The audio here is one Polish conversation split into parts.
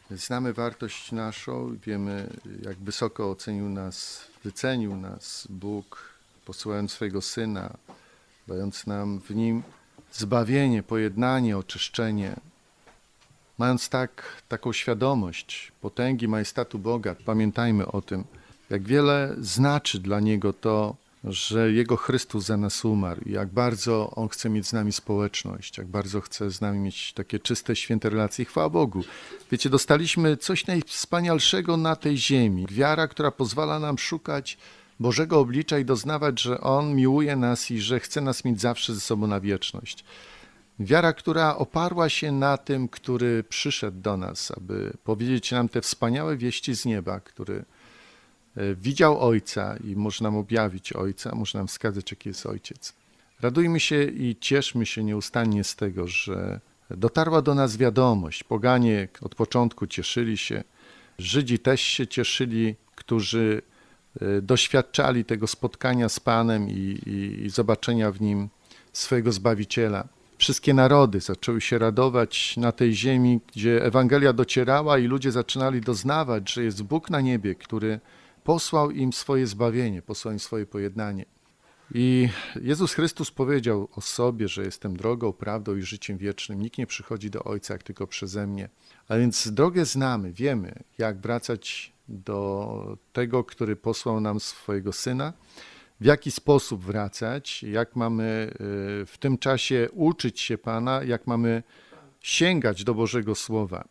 Znamy wartość naszą, wiemy, jak wysoko ocenił nas, wycenił nas Bóg, posyłając swojego Syna, dając nam w Nim zbawienie, pojednanie, oczyszczenie. Mając taką świadomość potęgi, majestatu Boga, pamiętajmy o tym, jak wiele znaczy dla Niego to, że Jego Chrystus za nas umarł i jak bardzo On chce mieć z nami społeczność, jak bardzo chce z nami mieć takie czyste, święte relacje. I chwała Bogu. Wiecie, dostaliśmy coś najwspanialszego na tej ziemi. Wiara, która pozwala nam szukać Bożego oblicza i doznawać, że On miłuje nas i że chce nas mieć zawsze ze sobą na wieczność. Wiara, która oparła się na tym, który przyszedł do nas, aby powiedzieć nam te wspaniałe wieści z nieba, który widział Ojca i może nam objawić Ojca, może nam wskazać, jaki jest Ojciec. Radujmy się i cieszmy się nieustannie z tego, że dotarła do nas wiadomość. Poganie od początku cieszyli się, Żydzi też się cieszyli, którzy doświadczali tego spotkania z Panem i zobaczenia w Nim swojego Zbawiciela. Wszystkie narody zaczęły się radować na tej ziemi, gdzie Ewangelia docierała i ludzie zaczynali doznawać, że jest Bóg na niebie, który posłał im swoje zbawienie, posłał im swoje pojednanie. I Jezus Chrystus powiedział o sobie, że jestem drogą, prawdą i życiem wiecznym. Nikt nie przychodzi do Ojca, jak tylko przeze mnie. A więc drogę znamy, wiemy, jak wracać do tego, który posłał nam swojego Syna, w jaki sposób wracać, jak mamy w tym czasie uczyć się Pana, jak mamy sięgać do Bożego Słowa.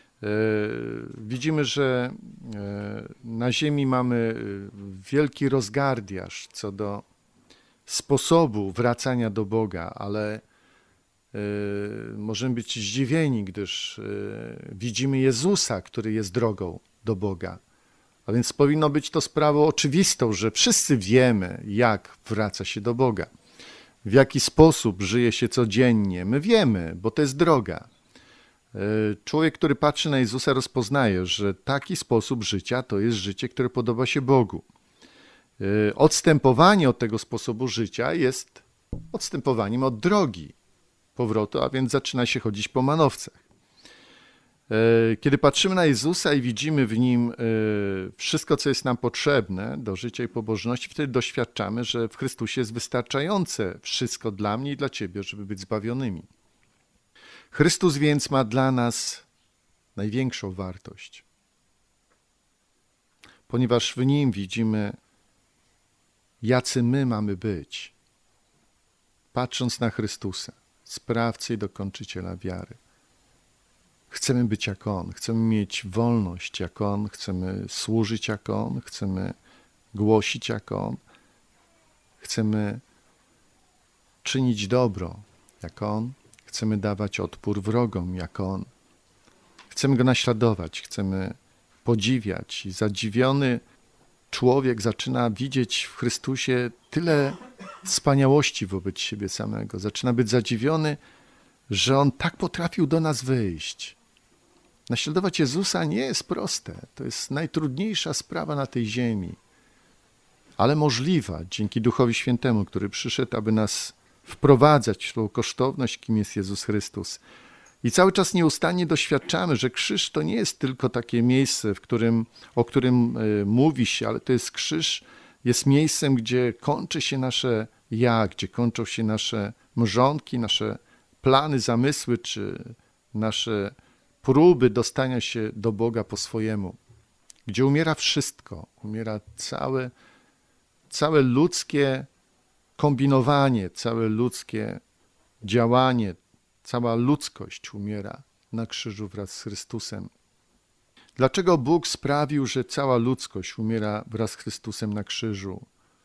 Widzimy, że na ziemi mamy wielki rozgardiaż co do sposobu wracania do Boga, ale możemy być zdziwieni, gdyż widzimy Jezusa, który jest drogą do Boga. A więc powinno być to sprawą oczywistą, że wszyscy wiemy, jak wraca się do Boga, w jaki sposób żyje się codziennie. My wiemy, bo to jest droga. Człowiek, który patrzy na Jezusa, rozpoznaje, że taki sposób życia to jest życie, które podoba się Bogu. Odstępowanie od tego sposobu życia jest odstępowaniem od drogi powrotu, a więc zaczyna się chodzić po manowcach. Kiedy patrzymy na Jezusa i widzimy w Nim wszystko, co jest nam potrzebne do życia i pobożności, wtedy doświadczamy, że w Chrystusie jest wystarczające wszystko dla mnie i dla Ciebie, żeby być zbawionymi. Chrystus więc ma dla nas największą wartość, ponieważ w Nim widzimy, jacy my mamy być, patrząc na Chrystusa, sprawcę i dokończyciela wiary. Chcemy być jak On, chcemy mieć wolność jak On, chcemy służyć jak On, chcemy głosić jak On, chcemy czynić dobro jak On, chcemy dawać odpór wrogom jak On. Chcemy Go naśladować, chcemy podziwiać i zadziwiony człowiek zaczyna widzieć w Chrystusie tyle wspaniałości wobec siebie samego. Zaczyna być zadziwiony, że On tak potrafił do nas wyjść. Naśladować Jezusa nie jest proste. To jest najtrudniejsza sprawa na tej ziemi, ale możliwa dzięki Duchowi Świętemu, który przyszedł, aby nas wprowadzać w tą kosztowność, kim jest Jezus Chrystus. I cały czas nieustannie doświadczamy, że krzyż to nie jest tylko takie miejsce, o którym mówi się, ale to jest krzyż, jest miejscem, gdzie kończy się nasze ja, gdzie kończą się nasze mrzonki, nasze plany, zamysły, czy nasze próby dostania się do Boga po swojemu. Gdzie umiera wszystko, umiera całe ludzkie kombinowanie, całe ludzkie działanie, cała ludzkość umiera na krzyżu wraz z Chrystusem. Dlaczego Bóg sprawił, że cała ludzkość umiera wraz z Chrystusem na krzyżu?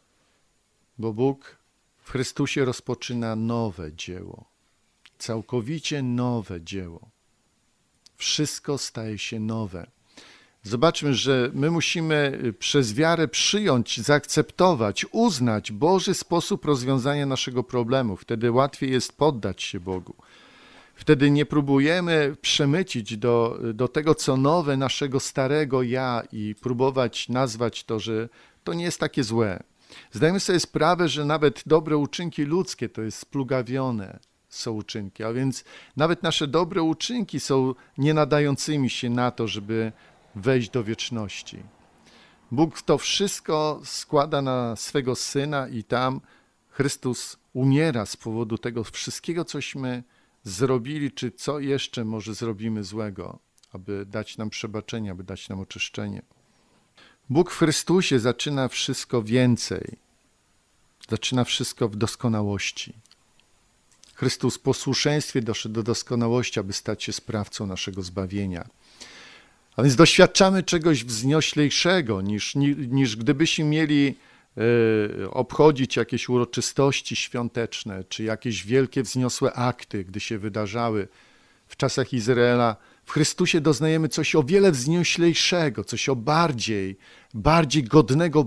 Bo Bóg w Chrystusie rozpoczyna nowe dzieło, całkowicie nowe dzieło. Wszystko staje się nowe. Zobaczmy, że my musimy przez wiarę przyjąć, zaakceptować, uznać Boży sposób rozwiązania naszego problemu. Wtedy łatwiej jest poddać się Bogu. Wtedy nie próbujemy przemycić do tego, co nowe, naszego starego ja i próbować nazwać to, że to nie jest takie złe. Zdajemy sobie sprawę, że nawet dobre uczynki ludzkie to jest splugawione. są uczynki. A więc nawet nasze dobre uczynki są nie nadającymi się na to, żeby wejść do wieczności. Bóg to wszystko składa na swego Syna i tam Chrystus umiera z powodu tego wszystkiego, cośmy zrobili, czy co jeszcze może zrobimy złego, aby dać nam przebaczenie, aby dać nam oczyszczenie. Bóg w Chrystusie zaczyna wszystko więcej. Zaczyna wszystko w doskonałości. Chrystus w posłuszeństwie doszedł do doskonałości, aby stać się sprawcą naszego zbawienia. A więc doświadczamy czegoś wznioślejszego, niż gdybyśmy mieli obchodzić jakieś uroczystości świąteczne, czy jakieś wielkie wzniosłe akty, gdy się wydarzały w czasach Izraela. W Chrystusie doznajemy coś o wiele wznioślejszego, coś o bardziej godnego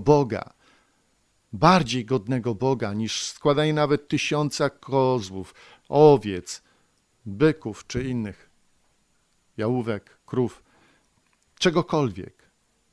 Boga, niż składanie nawet 1000 kozłów, owiec, byków czy innych, jałówek, krów, czegokolwiek.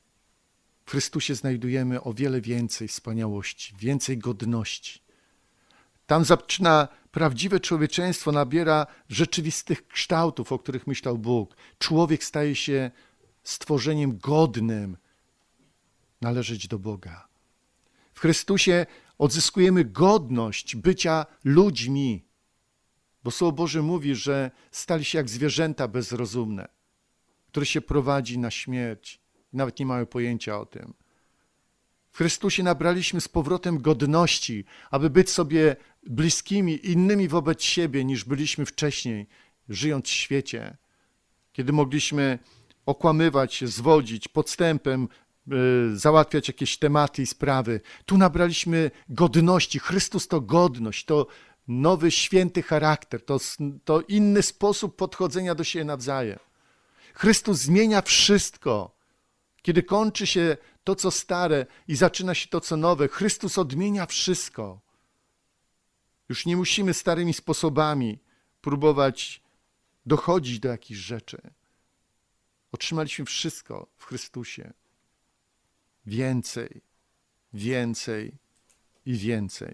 W Chrystusie znajdujemy o wiele więcej wspaniałości, więcej godności. Tam zaczyna prawdziwe człowieczeństwo, nabiera rzeczywistych kształtów, o których myślał Bóg. Człowiek staje się stworzeniem godnym należeć do Boga. W Chrystusie odzyskujemy godność bycia ludźmi, bo Słowo Boże mówi, że stali się jak zwierzęta bezrozumne, które się prowadzi na śmierć i nawet nie mają pojęcia o tym. W Chrystusie nabraliśmy z powrotem godności, aby być sobie bliskimi, innymi wobec siebie, niż byliśmy wcześniej, żyjąc w świecie, kiedy mogliśmy okłamywać się, zwodzić, podstępem załatwiać jakieś tematy i sprawy. Tu nabraliśmy godności. Chrystus to godność, to nowy, święty charakter, to inny sposób podchodzenia do siebie nawzajem. Chrystus zmienia wszystko. Kiedy kończy się to, co stare i zaczyna się to, co nowe, Chrystus odmienia wszystko. Już nie musimy starymi sposobami próbować dochodzić do jakichś rzeczy. Otrzymaliśmy wszystko w Chrystusie. Więcej, więcej i więcej.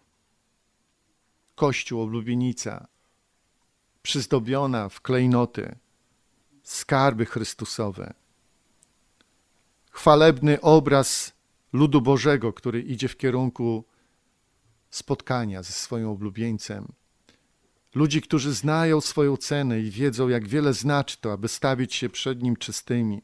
Kościół, oblubienica, przyzdobiona w klejnoty, skarby Chrystusowe. Chwalebny obraz ludu Bożego, który idzie w kierunku spotkania ze swoim oblubieńcem. Ludzi, którzy znają swoją cenę i wiedzą, jak wiele znaczy to, aby stawić się przed Nim czystymi.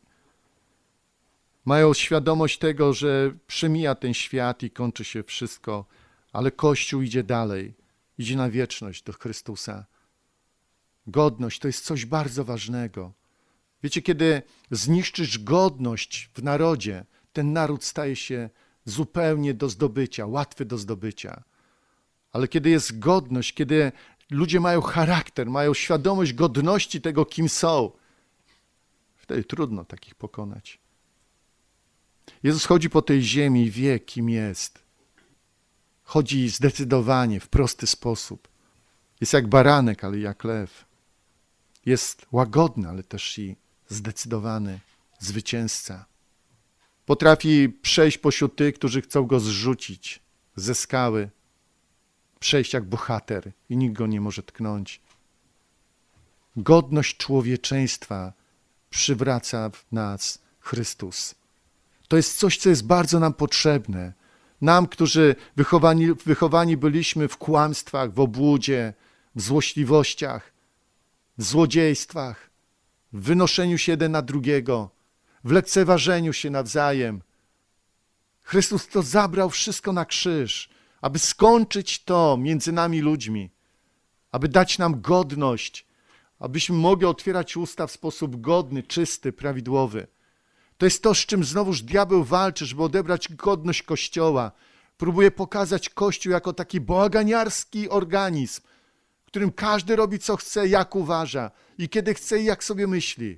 Mają świadomość tego, że przemija ten świat i kończy się wszystko, ale Kościół idzie dalej, idzie na wieczność do Chrystusa. Godność to jest coś bardzo ważnego. Wiecie, kiedy zniszczysz godność w narodzie, ten naród staje się zupełnie do zdobycia, łatwy do zdobycia. Ale kiedy jest godność, kiedy ludzie mają charakter, mają świadomość godności tego, kim są, wtedy trudno takich pokonać. Jezus chodzi po tej ziemi i wie, kim jest. Chodzi zdecydowanie, w prosty sposób. Jest jak baranek, ale jak lew. Jest łagodny, ale też i zdecydowany zwycięzca. Potrafi przejść pośród tych, którzy chcą go zrzucić ze skały. Przejść jak bohater i nikt go nie może tknąć. Godność człowieczeństwa przywraca w nas Chrystus. To jest coś, co jest bardzo nam potrzebne. Nam, którzy wychowani byliśmy w kłamstwach, w obłudzie, w złośliwościach, w złodziejstwach, w wynoszeniu się jeden na drugiego, w lekceważeniu się nawzajem. Chrystus to zabrał wszystko na krzyż, aby skończyć to między nami ludźmi, aby dać nam godność, abyśmy mogli otwierać usta w sposób godny, czysty, prawidłowy. To jest to, z czym znowuż diabeł walczy, żeby odebrać godność Kościoła. Próbuje pokazać Kościół jako taki bałaganiarski organizm, w którym każdy robi co chce, jak uważa i kiedy chce i jak sobie myśli.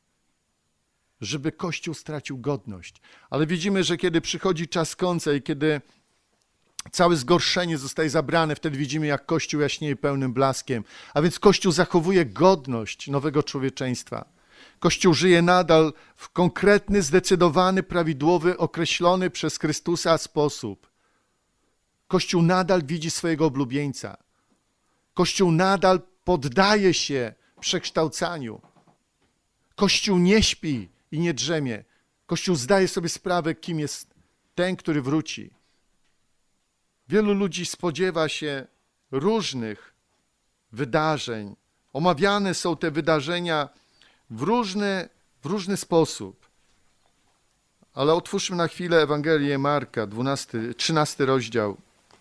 Żeby Kościół stracił godność. Ale widzimy, że kiedy przychodzi czas końca i kiedy całe zgorszenie zostaje zabrane, wtedy widzimy, jak Kościół jaśnieje pełnym blaskiem. A więc Kościół zachowuje godność nowego człowieczeństwa. Kościół żyje nadal w konkretny, zdecydowany, prawidłowy, określony przez Chrystusa sposób. Kościół nadal widzi swojego oblubieńca. Kościół nadal poddaje się przekształcaniu. Kościół nie śpi i nie drzemie. Kościół zdaje sobie sprawę, kim jest ten, który wróci. Wielu ludzi spodziewa się różnych wydarzeń. Omawiane są te wydarzenia w różny sposób. Ale otwórzmy na chwilę Ewangelię Marka, 13 rozdział.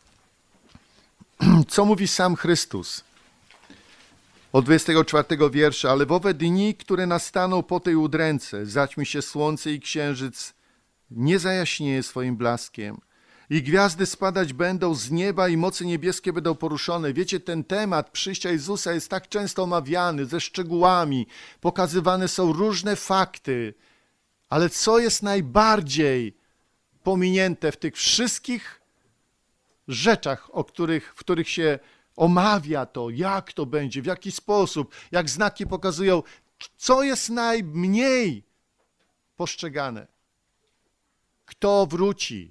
Co mówi sam Chrystus? Od 24 wiersza. Ale w owe dni, które nastaną po tej udręce, zaćmi się słońce i księżyc nie zajaśnieje swoim blaskiem. I gwiazdy spadać będą z nieba i mocy niebieskie będą poruszone. Wiecie, ten temat przyjścia Jezusa jest tak często omawiany, ze szczegółami. Pokazywane są różne fakty. Ale co jest najbardziej pominięte w tych wszystkich rzeczach, w których się omawia to, jak to będzie, w jaki sposób, jak znaki pokazują, co jest najmniej postrzegane? Kto wróci?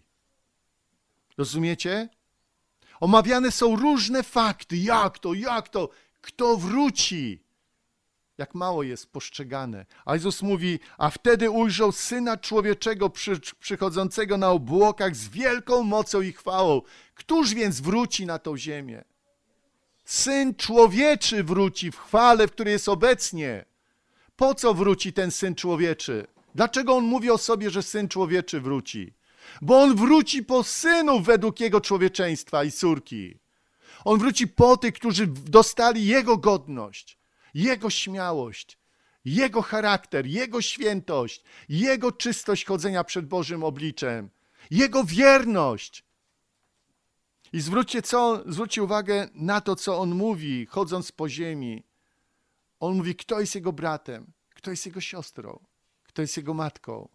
Rozumiecie? Omawiane są różne fakty. Jak to? Kto wróci? Jak mało jest postrzegane. A Jezus mówi, a wtedy ujrzał Syna Człowieczego przychodzącego na obłokach z wielką mocą i chwałą. Któż więc wróci na tą ziemię? Syn Człowieczy wróci w chwale, w której jest obecnie. Po co wróci ten Syn Człowieczy? Dlaczego on mówi o sobie, że Syn Człowieczy wróci? Bo on wróci po synów według jego człowieczeństwa i córki. On wróci po tych, którzy dostali jego godność, jego śmiałość, jego charakter, jego świętość, jego czystość chodzenia przed Bożym obliczem, jego wierność. I zwróćcie uwagę na to, co on mówi, chodząc po ziemi. On mówi, kto jest jego bratem, kto jest jego siostrą, kto jest jego matką.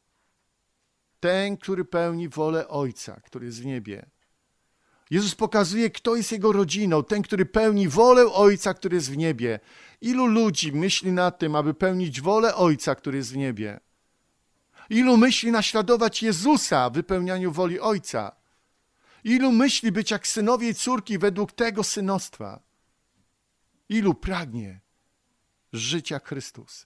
Ten, który pełni wolę Ojca, który jest w niebie. Jezus pokazuje, kto jest jego rodziną, ten, który pełni wolę Ojca, który jest w niebie. Ilu ludzi myśli nad tym, aby pełnić wolę Ojca, który jest w niebie? Ilu myśli naśladować Jezusa w wypełnianiu woli Ojca? Ilu myśli być jak synowie i córki według tego synostwa? Ilu pragnie żyć jak Chrystus?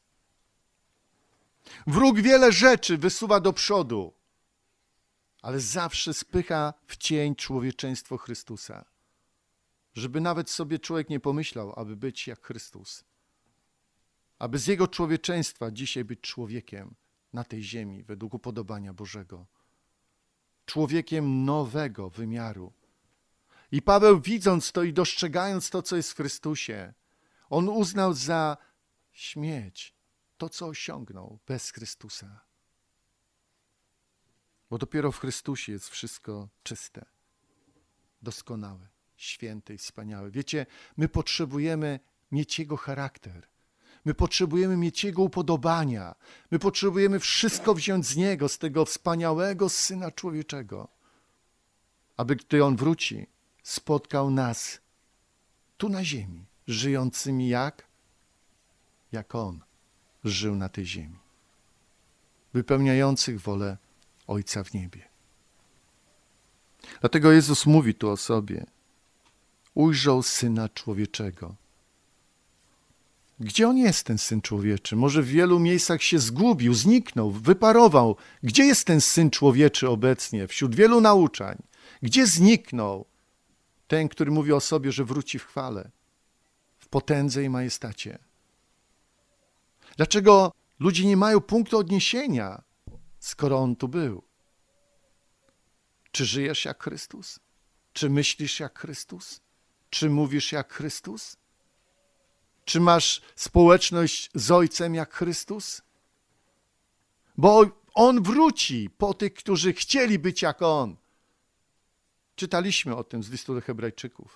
Wróg wiele rzeczy wysuwa do przodu, ale zawsze spycha w cień człowieczeństwo Chrystusa. Żeby nawet sobie człowiek nie pomyślał, aby być jak Chrystus. Aby z jego człowieczeństwa dzisiaj być człowiekiem na tej ziemi według upodobania Bożego. Człowiekiem nowego wymiaru. I Paweł, widząc to i dostrzegając to, co jest w Chrystusie, on uznał za śmieć to, co osiągnął bez Chrystusa. Bo dopiero w Chrystusie jest wszystko czyste, doskonałe, święte i wspaniałe. Wiecie, my potrzebujemy mieć Jego charakter. My potrzebujemy mieć Jego upodobania. My potrzebujemy wszystko wziąć z Niego, z tego wspaniałego Syna Człowieczego, aby gdy On wróci, spotkał nas tu na ziemi, żyjącymi jak On żył na tej ziemi, wypełniających wolę Ojca w niebie. Dlatego Jezus mówi tu o sobie. Ujrzał Syna Człowieczego. Gdzie On jest, ten Syn Człowieczy? Może w wielu miejscach się zgubił, zniknął, wyparował. Gdzie jest ten Syn Człowieczy obecnie? Wśród wielu nauczań. Gdzie zniknął ten, który mówi o sobie, że wróci w chwale, w potędze i majestacie? Dlaczego ludzie nie mają punktu odniesienia, skoro On tu był? Czy żyjesz jak Chrystus? Czy myślisz jak Chrystus? Czy mówisz jak Chrystus? Czy masz społeczność z Ojcem jak Chrystus? Bo On wróci po tych, którzy chcieli być jak On. Czytaliśmy o tym z listu do Hebrajczyków,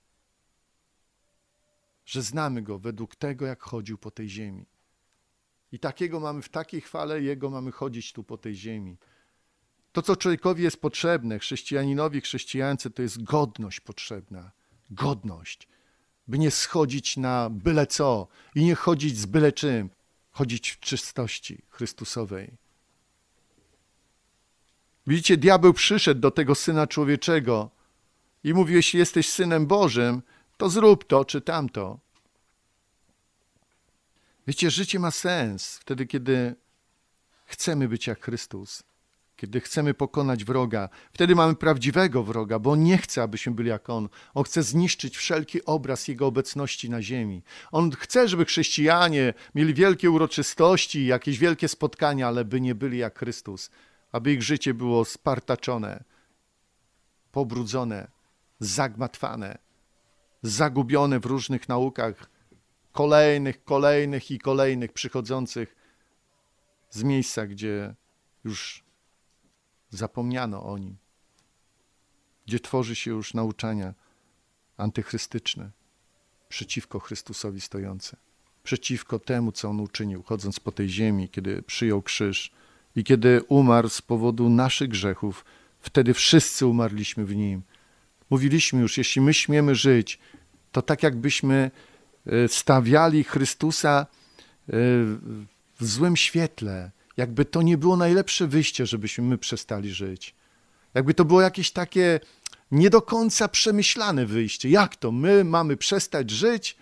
że znamy Go według tego, jak chodził po tej ziemi. I takiego mamy, w takiej chwale Jego mamy chodzić tu po tej ziemi. To, co człowiekowi jest potrzebne, chrześcijaninowi, chrześcijance, to jest godność potrzebna. Godność. By nie schodzić na byle co i nie chodzić z byle czym. Chodzić w czystości Chrystusowej. Widzicie, diabeł przyszedł do tego Syna Człowieczego i mówił, jeśli jesteś Synem Bożym, to zrób to czy tamto. Wiecie, życie ma sens wtedy, kiedy chcemy być jak Chrystus, kiedy chcemy pokonać wroga. Wtedy mamy prawdziwego wroga, bo on nie chce, abyśmy byli jak on. On chce zniszczyć wszelki obraz jego obecności na ziemi. On chce, żeby chrześcijanie mieli wielkie uroczystości, jakieś wielkie spotkania, ale by nie byli jak Chrystus, aby ich życie było spartaczone, pobrudzone, zagmatwane, zagubione w różnych naukach, kolejnych przychodzących z miejsca, gdzie już zapomniano o nim, gdzie tworzy się już nauczania antychrystyczne, przeciwko Chrystusowi stojące, przeciwko temu, co on uczynił, chodząc po tej ziemi, kiedy przyjął krzyż i kiedy umarł z powodu naszych grzechów. Wtedy wszyscy umarliśmy w nim. Mówiliśmy już, jeśli my śmiemy żyć, to tak jakbyśmy stawiali Chrystusa w złym świetle, jakby to nie było najlepsze wyjście, żebyśmy my przestali żyć. Jakby to było jakieś takie nie do końca przemyślane wyjście. Jak to? My mamy przestać żyć?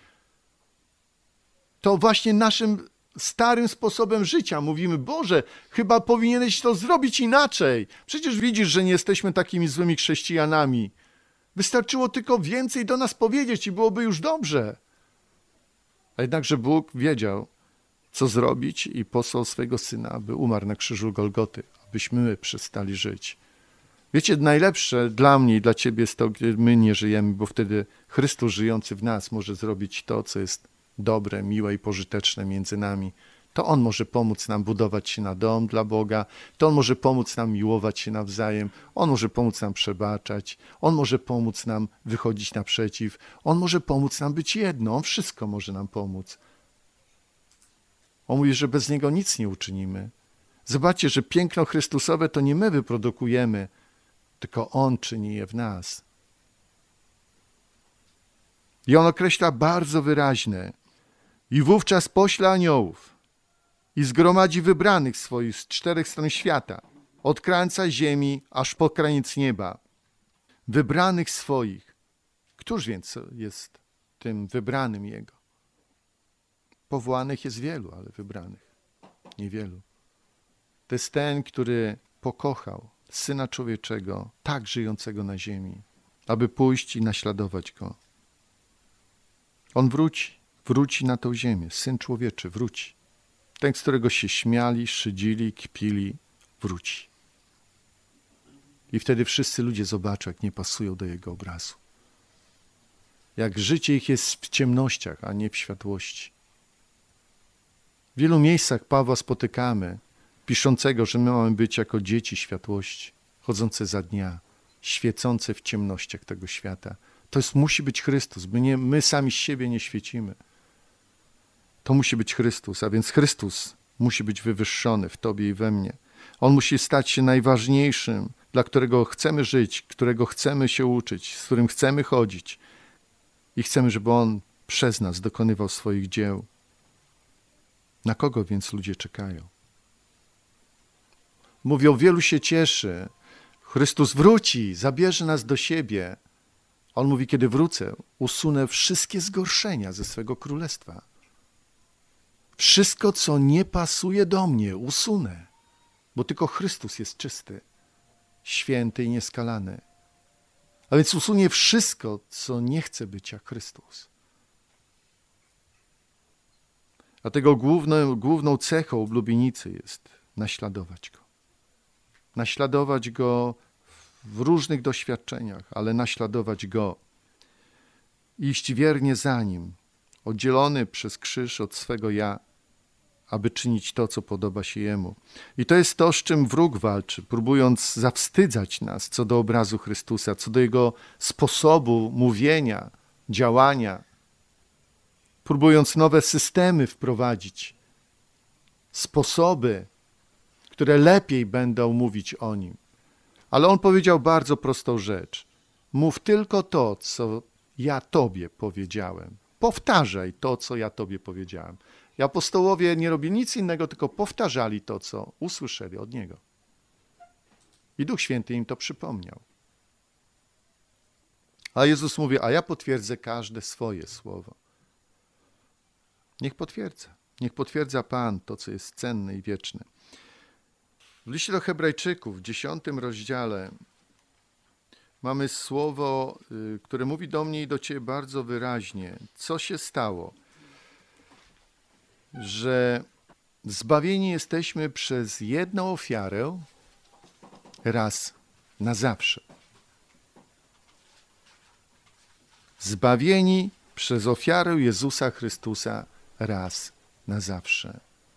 To właśnie naszym starym sposobem życia mówimy, Boże, chyba powinieneś to zrobić inaczej. Przecież widzisz, że nie jesteśmy takimi złymi chrześcijanami. Wystarczyło tylko więcej do nas powiedzieć i byłoby już dobrze. A jednakże Bóg wiedział, co zrobić i posłał swego Syna, aby umarł na krzyżu Golgoty, abyśmy my przestali żyć. Wiecie, najlepsze dla mnie i dla ciebie jest to, gdy my nie żyjemy, bo wtedy Chrystus żyjący w nas może zrobić to, co jest dobre, miłe i pożyteczne między nami. To On może pomóc nam budować się na dom dla Boga, to On może pomóc nam miłować się nawzajem, On może pomóc nam przebaczać, On może pomóc nam wychodzić naprzeciw, On może pomóc nam być jedno, On wszystko może nam pomóc. On mówi, że bez Niego nic nie uczynimy. Zobaczcie, że piękno Chrystusowe to nie my wyprodukujemy, tylko On czyni je w nas. I On określa bardzo wyraźnie: i wówczas pośle aniołów i zgromadzi wybranych swoich z 4 stron świata, od krańca ziemi aż po kraniec nieba. Wybranych swoich. Któż więc jest tym wybranym Jego? Powołanych jest wielu, ale wybranych niewielu. To jest ten, który pokochał Syna Człowieczego, tak żyjącego na ziemi, aby pójść i naśladować Go. On wróci na tę ziemię, Syn Człowieczy wróci. Ten, z którego się śmiali, szydzili, kpili, wróci. I wtedy wszyscy ludzie zobaczą, jak nie pasują do Jego obrazu. Jak życie ich jest w ciemnościach, a nie w światłości. W wielu miejscach Pawła spotykamy, piszącego, że my mamy być jako dzieci światłości, chodzące za dnia, świecące w ciemnościach tego świata. To musi być Chrystus, my sami z siebie nie świecimy. To musi być Chrystus, a więc Chrystus musi być wywyższony w Tobie i we mnie. On musi stać się najważniejszym, dla którego chcemy żyć, którego chcemy się uczyć, z którym chcemy chodzić i chcemy, żeby On przez nas dokonywał swoich dzieł. Na kogo więc ludzie czekają? Mówią, wielu się cieszy. Chrystus wróci, zabierze nas do siebie. On mówi, kiedy wrócę, usunę wszystkie zgorszenia ze swego królestwa. Wszystko, co nie pasuje do mnie, usunę, bo tylko Chrystus jest czysty, święty i nieskalany. A więc usunie wszystko, co nie chce być jak Chrystus. Dlatego główną cechą oblubienicy jest naśladować Go. Naśladować Go w różnych doświadczeniach, ale naśladować Go. Iść wiernie za Nim, oddzielony przez krzyż od swego ja, aby czynić to, co podoba się Jemu. I to jest to, z czym wróg walczy, próbując zawstydzać nas co do obrazu Chrystusa, co do Jego sposobu mówienia, działania, próbując nowe systemy wprowadzić, sposoby, które lepiej będą mówić o Nim. Ale On powiedział bardzo prostą rzecz. Mów tylko to, co ja Tobie powiedziałem. Powtarzaj to, co ja Tobie powiedziałem. I apostołowie nie robili nic innego, tylko powtarzali to, co usłyszeli od Niego. I Duch Święty im to przypomniał. A Jezus mówi, a ja potwierdzę każde swoje słowo. Niech potwierdza. Niech potwierdza Pan to, co jest cenne i wieczne. W liście do Hebrajczyków w 10 rozdziale mamy słowo, które mówi do mnie i do ciebie bardzo wyraźnie. Co się stało? Że zbawieni jesteśmy przez jedną ofiarę raz na zawsze. Zbawieni przez ofiarę Jezusa Chrystusa raz na zawsze.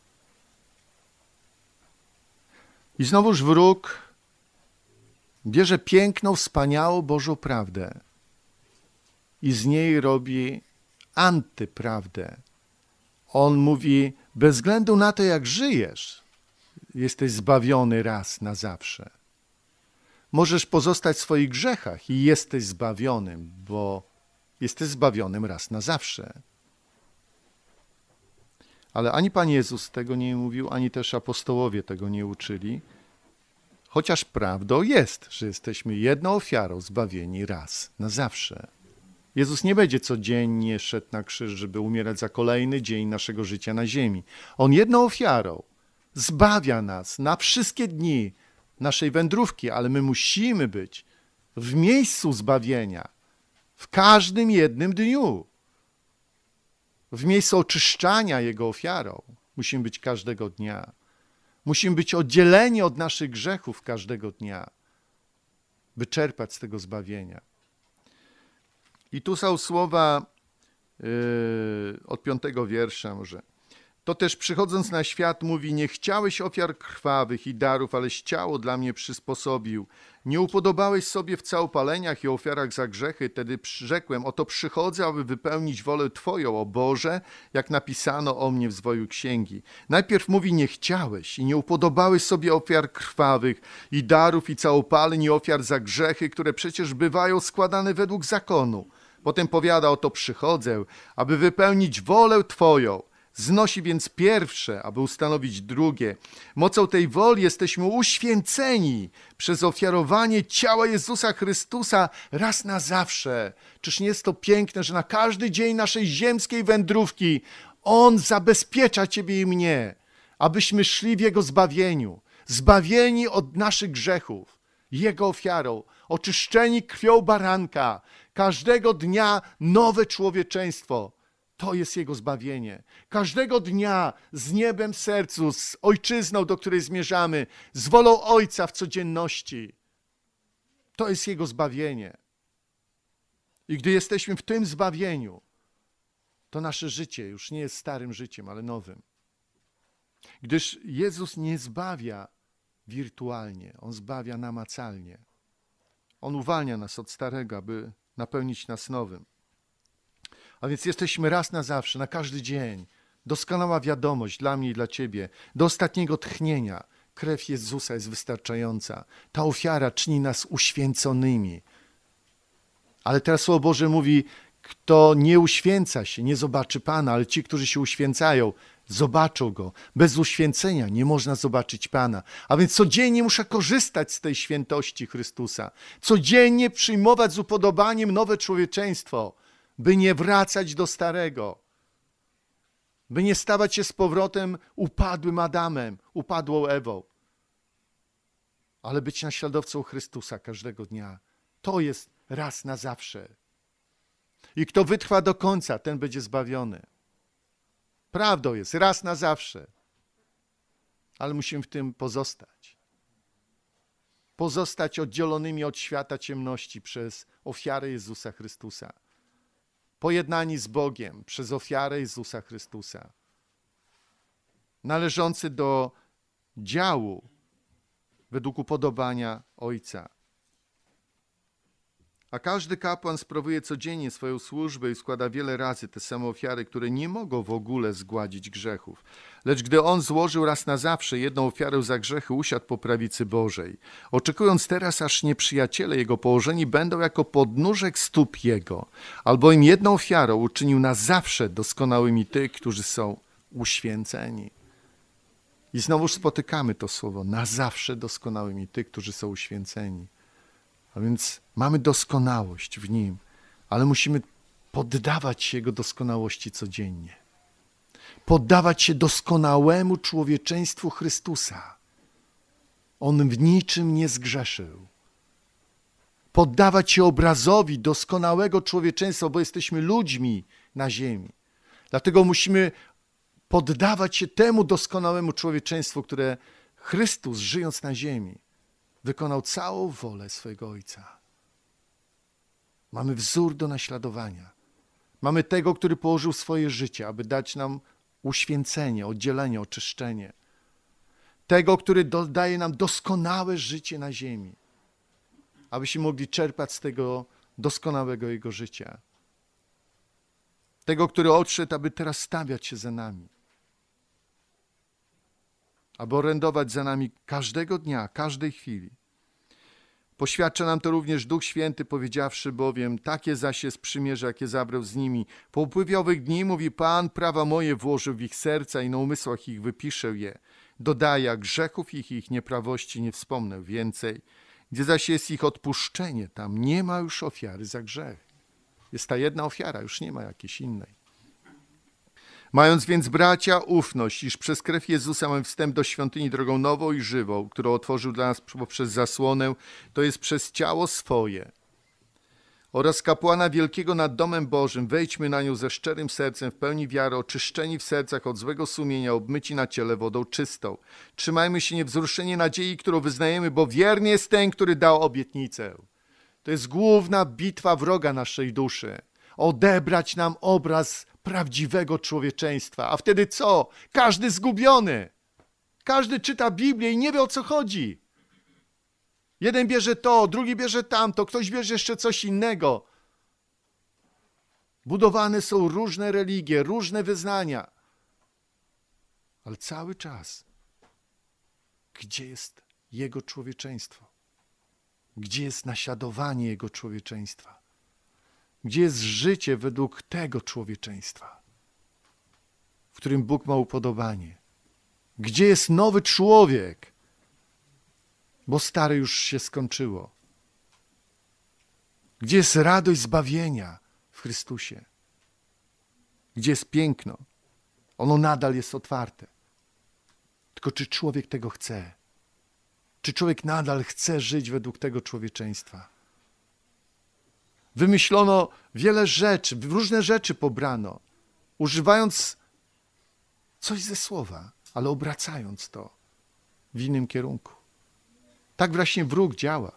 I znowuż wróg bierze piękną, wspaniałą Bożą prawdę i z niej robi antyprawdę. On mówi, bez względu na to, jak żyjesz, jesteś zbawiony raz na zawsze. Możesz pozostać w swoich grzechach i jesteś zbawionym, bo jesteś zbawionym raz na zawsze. Ale ani Pan Jezus tego nie mówił, ani też apostołowie tego nie uczyli, chociaż prawdą jest, że jesteśmy jedną ofiarą zbawieni raz na zawsze. Jezus nie będzie codziennie szedł na krzyż, żeby umierać za kolejny dzień naszego życia na ziemi. On jedną ofiarą zbawia nas na wszystkie dni naszej wędrówki, ale my musimy być w miejscu zbawienia, w każdym jednym dniu. W miejscu oczyszczania Jego ofiarą musimy być każdego dnia. Musimy być oddzieleni od naszych grzechów każdego dnia, by czerpać z tego zbawienia. I tu są słowa od 5 wiersza może. To też przychodząc na świat mówi, nie chciałeś ofiar krwawych i darów, aleś ciało dla mnie przysposobił. Nie upodobałeś sobie w całopaleniach i ofiarach za grzechy, tedy rzekłem, oto przychodzę, aby wypełnić wolę Twoją, o Boże, jak napisano o mnie w zwoju księgi. Najpierw mówi, nie chciałeś i nie upodobałeś sobie ofiar krwawych i darów i całopaleń i ofiar za grzechy, które przecież bywają składane według zakonu. Potem powiada, oto przychodzę, aby wypełnić wolę Twoją. Znosi więc pierwsze, aby ustanowić drugie. Mocą tej woli jesteśmy uświęceni przez ofiarowanie ciała Jezusa Chrystusa raz na zawsze. Czyż nie jest to piękne, że na każdy dzień naszej ziemskiej wędrówki On zabezpiecza Ciebie i mnie, abyśmy szli w Jego zbawieniu, zbawieni od naszych grzechów, Jego ofiarą, oczyszczeni krwią baranka, każdego dnia nowe człowieczeństwo. To jest Jego zbawienie. Każdego dnia z niebem w sercu, z ojczyzną, do której zmierzamy, z wolą Ojca w codzienności. To jest Jego zbawienie. I gdy jesteśmy w tym zbawieniu, to nasze życie już nie jest starym życiem, ale nowym. Gdyż Jezus nie zbawia wirtualnie, On zbawia namacalnie. On uwalnia nas od starego, aby napełnić nas nowym. A więc jesteśmy raz na zawsze, na każdy dzień. Doskonała wiadomość dla mnie i dla Ciebie. Do ostatniego tchnienia krew Jezusa jest wystarczająca. Ta ofiara czyni nas uświęconymi. Ale teraz Słowo Boże mówi, kto nie uświęca się, nie zobaczy Pana, ale ci, którzy się uświęcają, zobaczą Go. Bez uświęcenia nie można zobaczyć Pana. A więc codziennie muszę korzystać z tej świętości Chrystusa. Codziennie przyjmować z upodobaniem nowe człowieczeństwo, by nie wracać do starego, by nie stawać się z powrotem upadłym Adamem, upadłą Ewą, ale być naśladowcą Chrystusa każdego dnia. To jest raz na zawsze. I kto wytrwa do końca, ten będzie zbawiony. Prawdą jest, raz na zawsze. Ale musimy w tym pozostać. Pozostać oddzielonymi od świata ciemności przez ofiarę Jezusa Chrystusa. Pojednani z Bogiem przez ofiarę Jezusa Chrystusa. Należący do działu według upodobania Ojca. A każdy kapłan sprawuje codziennie swoją służbę i składa wiele razy te same ofiary, które nie mogą w ogóle zgładzić grzechów. Lecz gdy on złożył raz na zawsze jedną ofiarę za grzechy, usiadł po prawicy Bożej, oczekując teraz, aż nieprzyjaciele jego położeni będą jako podnóżek stóp jego, albowiem jedną ofiarą uczynił na zawsze doskonałymi tych, którzy są uświęceni. I znowuż spotykamy to słowo, na zawsze doskonałymi tych, którzy są uświęceni. A więc mamy doskonałość w Nim. ale musimy poddawać się Jego doskonałości codziennie. Poddawać się doskonałemu człowieczeństwu Chrystusa. On w niczym nie zgrzeszył. Poddawać się obrazowi doskonałego człowieczeństwa, bo jesteśmy ludźmi na ziemi. Dlatego musimy poddawać się temu doskonałemu człowieczeństwu, które Chrystus, żyjąc na ziemi, wykonał całą wolę swojego Ojca. Mamy wzór do naśladowania. Mamy tego, który położył swoje życie, aby dać nam uświęcenie, oddzielenie, oczyszczenie. Tego, który daje nam doskonałe życie na ziemi, abyśmy mogli czerpać z tego doskonałego Jego życia. Tego, który odszedł, aby teraz stawiać się za nami. Aby orędować za nami każdego dnia, każdej chwili. Poświadcza nam to również Duch Święty, powiedziawszy bowiem, takie zaś jest przymierze, jakie zabrał z nimi. Po upływie owych dni, mówi Pan, prawa moje włożył w ich serca i na umysłach ich wypiszę je. Dodaje, grzechów ich nieprawości nie wspomnę więcej. Gdzie zaś jest ich odpuszczenie, tam nie ma już ofiary za grzech. Jest ta jedna ofiara, już nie ma jakiejś innej. Mając więc, bracia, ufność, iż przez krew Jezusa mamy wstęp do świątyni drogą nową i żywą, którą otworzył dla nas poprzez zasłonę, to jest przez ciało swoje, oraz kapłana wielkiego nad domem Bożym, wejdźmy na nią ze szczerym sercem, w pełni wiary, oczyszczeni w sercach od złego sumienia, obmyci na ciele wodą czystą. Trzymajmy się niewzruszenie nadziei, którą wyznajemy, bo wierny jest ten, który dał obietnicę. To jest główna bitwa wroga naszej duszy. Odebrać nam obraz prawdziwego człowieczeństwa. A wtedy co? Każdy zgubiony. Każdy czyta Biblię i nie wie, o co chodzi. Jeden bierze to, drugi bierze tamto, ktoś bierze jeszcze coś innego. Budowane są różne religie, różne wyznania. Ale cały czas, gdzie jest Jego człowieczeństwo? Gdzie jest naśladowanie Jego człowieczeństwa? Gdzie jest życie według tego człowieczeństwa, w którym Bóg ma upodobanie? Gdzie jest nowy człowiek? Bo stare już się skończyło. Gdzie jest radość zbawienia w Chrystusie? Gdzie jest piękno? Ono nadal jest otwarte. Tylko czy człowiek tego chce? Czy człowiek nadal chce żyć według tego człowieczeństwa? Wymyślono wiele rzeczy, różne rzeczy pobrano, używając coś ze słowa, ale obracając to w innym kierunku. Tak właśnie wróg działa.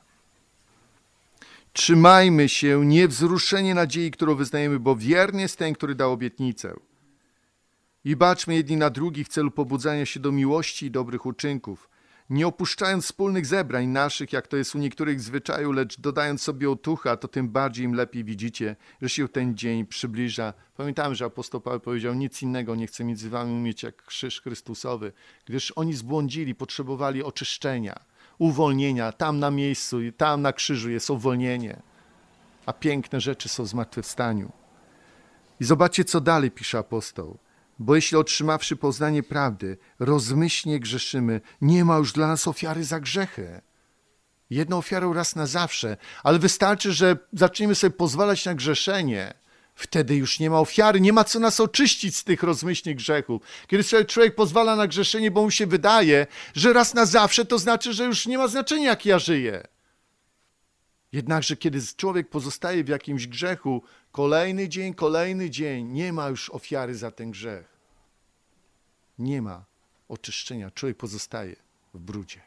Trzymajmy się niewzruszenie nadziei, którą wyznajemy, bo wierny jest ten, który dał obietnicę. I baczmy jedni na drugich w celu pobudzania się do miłości i dobrych uczynków, nie opuszczając wspólnych zebrań naszych, jak to jest u niektórych zwyczaju, lecz dodając sobie otucha, to tym bardziej im lepiej widzicie, że się ten dzień przybliża. Pamiętam, że apostoł Paweł powiedział, nic innego nie chcę między wami mieć jak krzyż Chrystusowy, gdyż oni zbłądzili, potrzebowali oczyszczenia, uwolnienia. Tam na miejscu i tam na krzyżu jest uwolnienie, a piękne rzeczy są w zmartwychwstaniu. I zobaczcie, co dalej pisze apostoł. Bo jeśli otrzymawszy poznanie prawdy, rozmyślnie grzeszymy, nie ma już dla nas ofiary za grzechy. Jedną ofiarą raz na zawsze, ale wystarczy, że zaczniemy sobie pozwalać na grzeszenie. Wtedy już nie ma ofiary, nie ma co nas oczyścić z tych rozmyślnych grzechów. Kiedy sobie człowiek pozwala na grzeszenie, bo mu się wydaje, że raz na zawsze to znaczy, że już nie ma znaczenia, jak ja żyję. Jednakże kiedy człowiek pozostaje w jakimś grzechu, kolejny dzień, nie ma już ofiary za ten grzech. Nie ma oczyszczenia. Człowiek pozostaje w brudzie.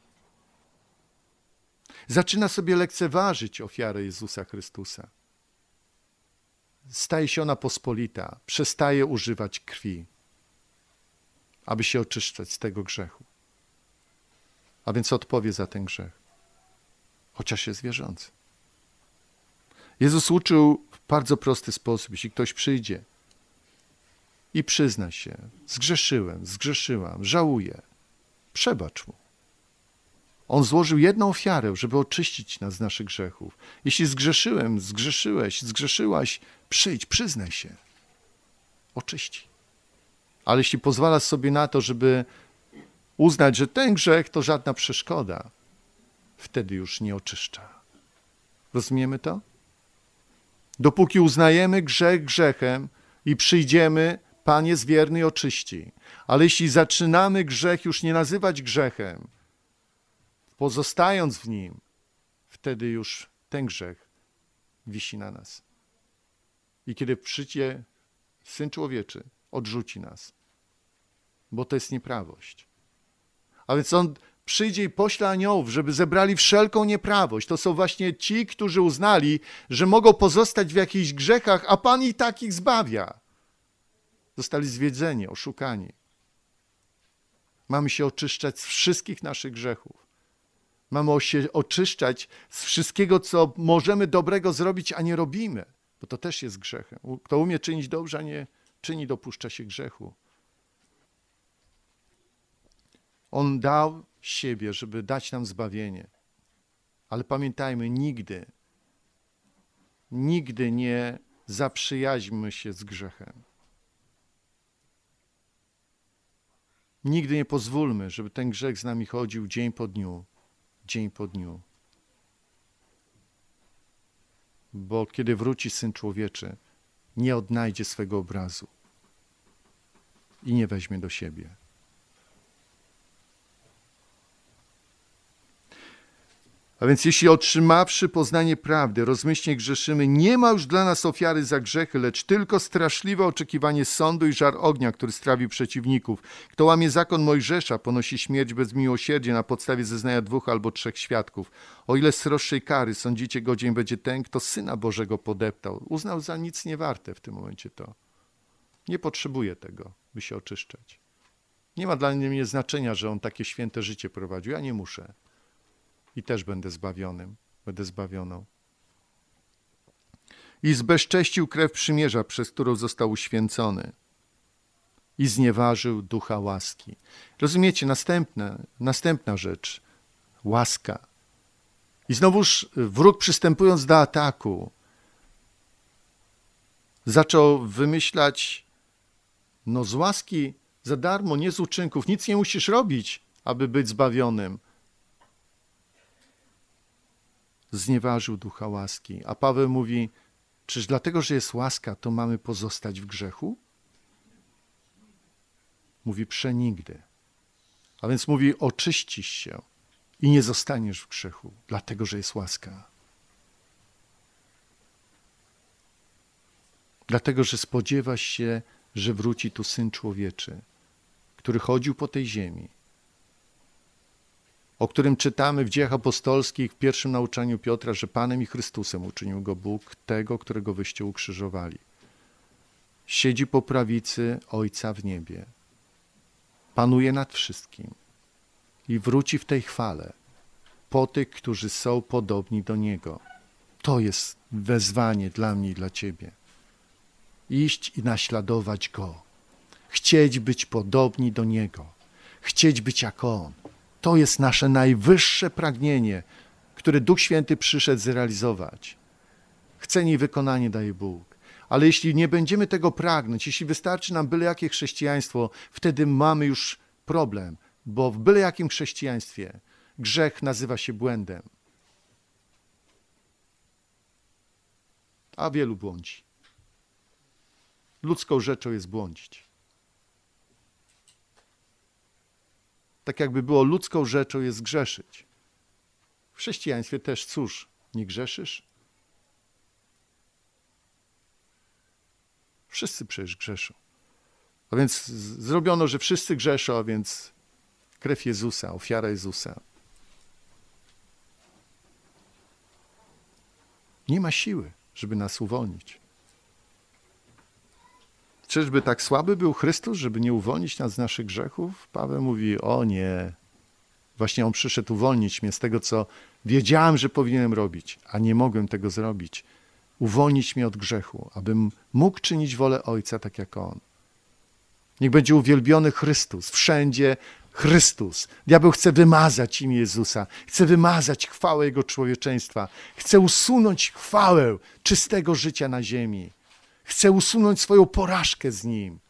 Zaczyna sobie lekceważyć ofiarę Jezusa Chrystusa. Staje się ona pospolita. Przestaje używać krwi, aby się oczyszczać z tego grzechu. A więc odpowie za ten grzech. Chociaż jest wierzący. Jezus uczył w bardzo prosty sposób. Jeśli ktoś przyjdzie i przyzna się, zgrzeszyłam, żałuję, przebacz mu. On złożył jedną ofiarę, żeby oczyścić nas z naszych grzechów. Jeśli zgrzeszyłem, zgrzeszyłaś, przyjdź, przyznaj się. Oczyści. Ale jeśli pozwalasz sobie na to, żeby uznać, że ten grzech to żadna przeszkoda, wtedy już nie oczyszcza. Rozumiemy to? Dopóki uznajemy grzech grzechem i przyjdziemy, Pan jest wierny i oczyści. Ale jeśli zaczynamy grzech już nie nazywać grzechem, pozostając w nim, wtedy już ten grzech wisi na nas. I kiedy przyjdzie Syn Człowieczy, odrzuci nas, bo to jest nieprawość. A więc On przyjdzie i pośle aniołów, żeby zebrali wszelką nieprawość. To są właśnie ci, którzy uznali, że mogą pozostać w jakichś grzechach, a Pan i tak ich zbawia. Zostali zwiedzeni, oszukani. Mamy się oczyszczać z wszystkich naszych grzechów. Mamy się oczyszczać z wszystkiego, co możemy dobrego zrobić, a nie robimy, bo to też jest grzechem. Kto umie czynić dobrze, a nie czyni, dopuszcza się grzechu. On dał siebie, żeby dać nam zbawienie. Ale pamiętajmy, nigdy nie zaprzyjaźnmy się z grzechem. Nigdy nie pozwólmy, żeby ten grzech z nami chodził dzień po dniu. Bo kiedy wróci Syn Człowieczy, nie odnajdzie swego obrazu i nie weźmie do siebie. A więc jeśli otrzymawszy poznanie prawdy, rozmyślnie grzeszymy, nie ma już dla nas ofiary za grzechy, lecz tylko straszliwe oczekiwanie sądu i żar ognia, który strawi przeciwników. Kto łamie zakon Mojżesza, ponosi śmierć bez miłosierdzia na podstawie zeznania 2 albo 3 świadków. O ile sroższej kary sądzicie, godzien będzie ten, kto Syna Bożego podeptał. Uznał za nic niewarte w tym momencie to. Nie potrzebuje tego, by się oczyszczać. Nie ma dla mnie znaczenia, że on takie święte życie prowadził. Ja nie muszę. I też będę zbawioną. I zbezcześcił krew przymierza, przez którą został uświęcony. I znieważył ducha łaski. Rozumiecie, następna rzecz. Łaska. I znowuż wróg, przystępując do ataku, zaczął wymyślać, z łaski za darmo, nie z uczynków, nic nie musisz robić, aby być zbawionym. Znieważył ducha łaski. A Paweł mówi, czyż dlatego, że jest łaska, to mamy pozostać w grzechu? Mówi, przenigdy. A więc mówi, oczyścisz się i nie zostaniesz w grzechu, dlatego, że jest łaska. Dlatego, że spodziewasz się, że wróci tu Syn Człowieczy, który chodził po tej ziemi, o którym czytamy w Dziejach Apostolskich w pierwszym nauczaniu Piotra, że Panem i Chrystusem uczynił go Bóg, tego, którego wyście ukrzyżowali. Siedzi po prawicy Ojca w niebie. Panuje nad wszystkim i wróci w tej chwale po tych, którzy są podobni do Niego. To jest wezwanie dla mnie i dla Ciebie. Iść i naśladować Go. Chcieć być podobni do Niego. Chcieć być jak On. To jest nasze najwyższe pragnienie, które Duch Święty przyszedł zrealizować. Chcenie i wykonanie daje Bóg. Ale jeśli nie będziemy tego pragnąć, jeśli wystarczy nam byle jakie chrześcijaństwo, wtedy mamy już problem, bo w byle jakim chrześcijaństwie grzech nazywa się błędem. A wielu błądzi. Ludzką rzeczą jest błądzić. Tak jakby było ludzką rzeczą jest grzeszyć. W chrześcijaństwie też, cóż, nie grzeszysz? Wszyscy przecież grzeszą. A więc zrobiono, że wszyscy grzeszą, a więc krew Jezusa, ofiara Jezusa. Nie ma siły, żeby nas uwolnić. Czyżby tak słaby był Chrystus, żeby nie uwolnić nas z naszych grzechów? Paweł mówi, o nie, właśnie On przyszedł uwolnić mnie z tego, co wiedziałem, że powinienem robić, a nie mogłem tego zrobić. Uwolnić mnie od grzechu, abym mógł czynić wolę Ojca tak jak On. Niech będzie uwielbiony Chrystus, wszędzie Chrystus. Diabeł chce wymazać imię Jezusa, chce wymazać chwałę Jego człowieczeństwa, chce usunąć chwałę czystego życia na ziemi. Chce usunąć swoją porażkę z Nim.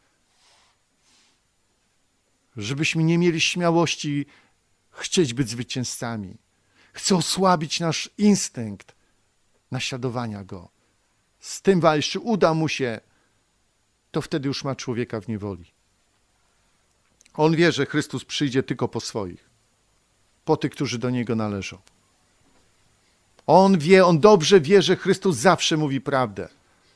Żebyśmy nie mieli śmiałości chcieć być zwycięzcami. Chce osłabić nasz instynkt naśladowania Go. z tym walczy, uda mu się, to wtedy już ma człowieka w niewoli. On wie, że Chrystus przyjdzie tylko po swoich, po tych, którzy do Niego należą. On wie, on dobrze wie, że Chrystus zawsze mówi prawdę.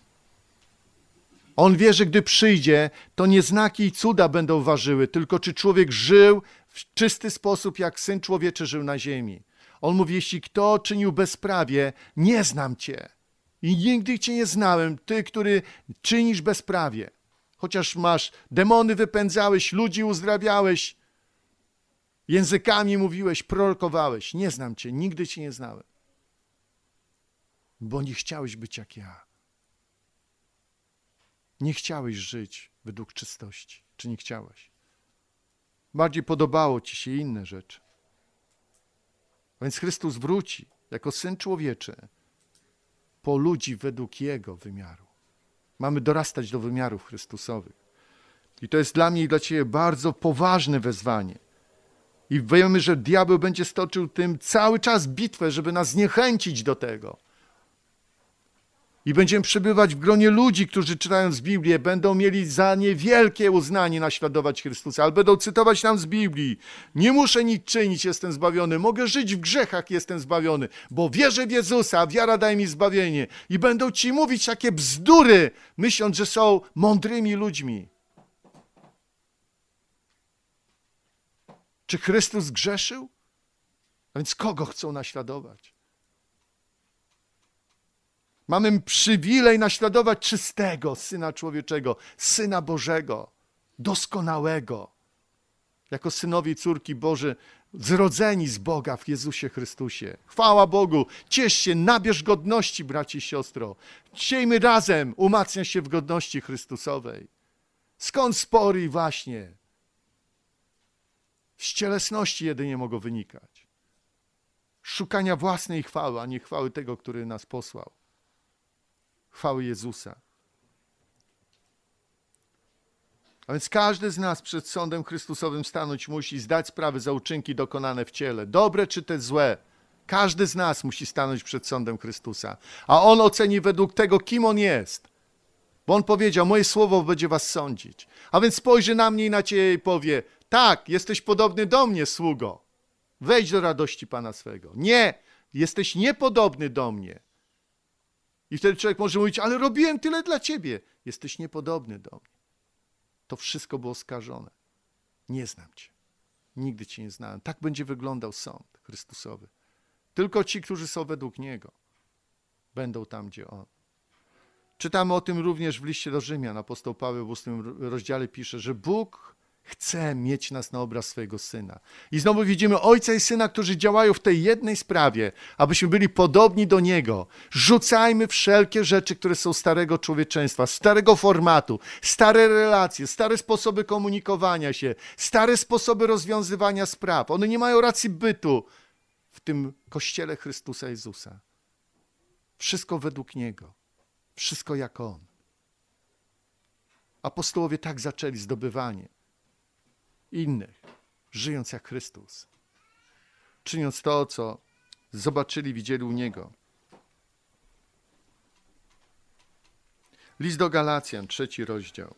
On wie, że gdy przyjdzie, to nie znaki i cuda będą ważyły, tylko czy człowiek żył w czysty sposób, jak Syn Człowieczy żył na ziemi. On mówi, jeśli kto czynił bezprawie, nie znam cię. I nigdy cię nie znałem, ty, który czynisz bezprawie. Chociaż masz demony wypędzałeś, ludzi uzdrawiałeś, językami mówiłeś, prorokowałeś. Nie znam cię, nigdy cię nie znałem. Bo nie chciałeś być jak ja. Nie chciałeś żyć według czystości. Czy nie chciałeś? Bardziej podobało ci się inne rzeczy. A więc Chrystus wróci jako Syn Człowieczy po ludzi według Jego wymiaru. Mamy dorastać do wymiarów Chrystusowych. I to jest dla mnie i dla ciebie bardzo poważne wezwanie. I wiemy, że diabeł będzie stoczył tym cały czas bitwę, żeby nas zniechęcić do tego. I będziemy przebywać w gronie ludzi, którzy czytając Biblię będą mieli za niewielkie uznanie naśladować Chrystusa, ale będą cytować nam z Biblii. Nie muszę nic czynić, jestem zbawiony. Mogę żyć w grzechach, jestem zbawiony, bo wierzę w Jezusa, a wiara daje mi zbawienie. I będą ci mówić takie bzdury, myśląc, że są mądrymi ludźmi. Czy Chrystus grzeszył? A więc kogo chcą naśladować? Mamy przywilej naśladować czystego Syna Człowieczego, Syna Bożego, doskonałego. Jako synowie i córki Boże, zrodzeni z Boga w Jezusie Chrystusie. Chwała Bogu, ciesz się, nabierz godności, braci i siostro. Siejmy razem, umacnia się w godności Chrystusowej. Skąd spory właśnie? Z cielesności jedynie mogą wynikać. Szukania własnej chwały, a nie chwały tego, który nas posłał. Chwały Jezusa. A więc każdy z nas przed sądem Chrystusowym stanąć musi, zdać sprawę za uczynki dokonane w ciele, dobre czy te złe. Każdy z nas musi stanąć przed sądem Chrystusa. A On oceni według tego, kim On jest. Bo On powiedział, moje słowo będzie was sądzić. A więc spojrzy na mnie i na ciebie i powie, tak, jesteś podobny do mnie, sługo. Wejdź do radości Pana swego. Nie, jesteś niepodobny do mnie. I wtedy człowiek może mówić, ale robiłem tyle dla ciebie. Jesteś niepodobny do mnie. To wszystko było skażone. Nie znam cię. Nigdy cię nie znałem. Tak będzie wyglądał sąd Chrystusowy. Tylko ci, którzy są według Niego, będą tam, gdzie On. Czytamy o tym również w liście do Rzymian. Apostoł Paweł w 8 rozdziale pisze, że Bóg chce mieć nas na obraz swojego Syna. I znowu widzimy Ojca i Syna, którzy działają w tej jednej sprawie, abyśmy byli podobni do Niego. Rzucajmy wszelkie rzeczy, które są starego człowieczeństwa, starego formatu, stare relacje, stare sposoby komunikowania się, stare sposoby rozwiązywania spraw. One nie mają racji bytu w tym Kościele Chrystusa Jezusa. Wszystko według Niego. Wszystko jak On. Apostołowie tak zaczęli zdobywanie innych, żyjąc jak Chrystus, czyniąc to, co zobaczyli, widzieli u Niego. List do Galacjan, 3 rozdział.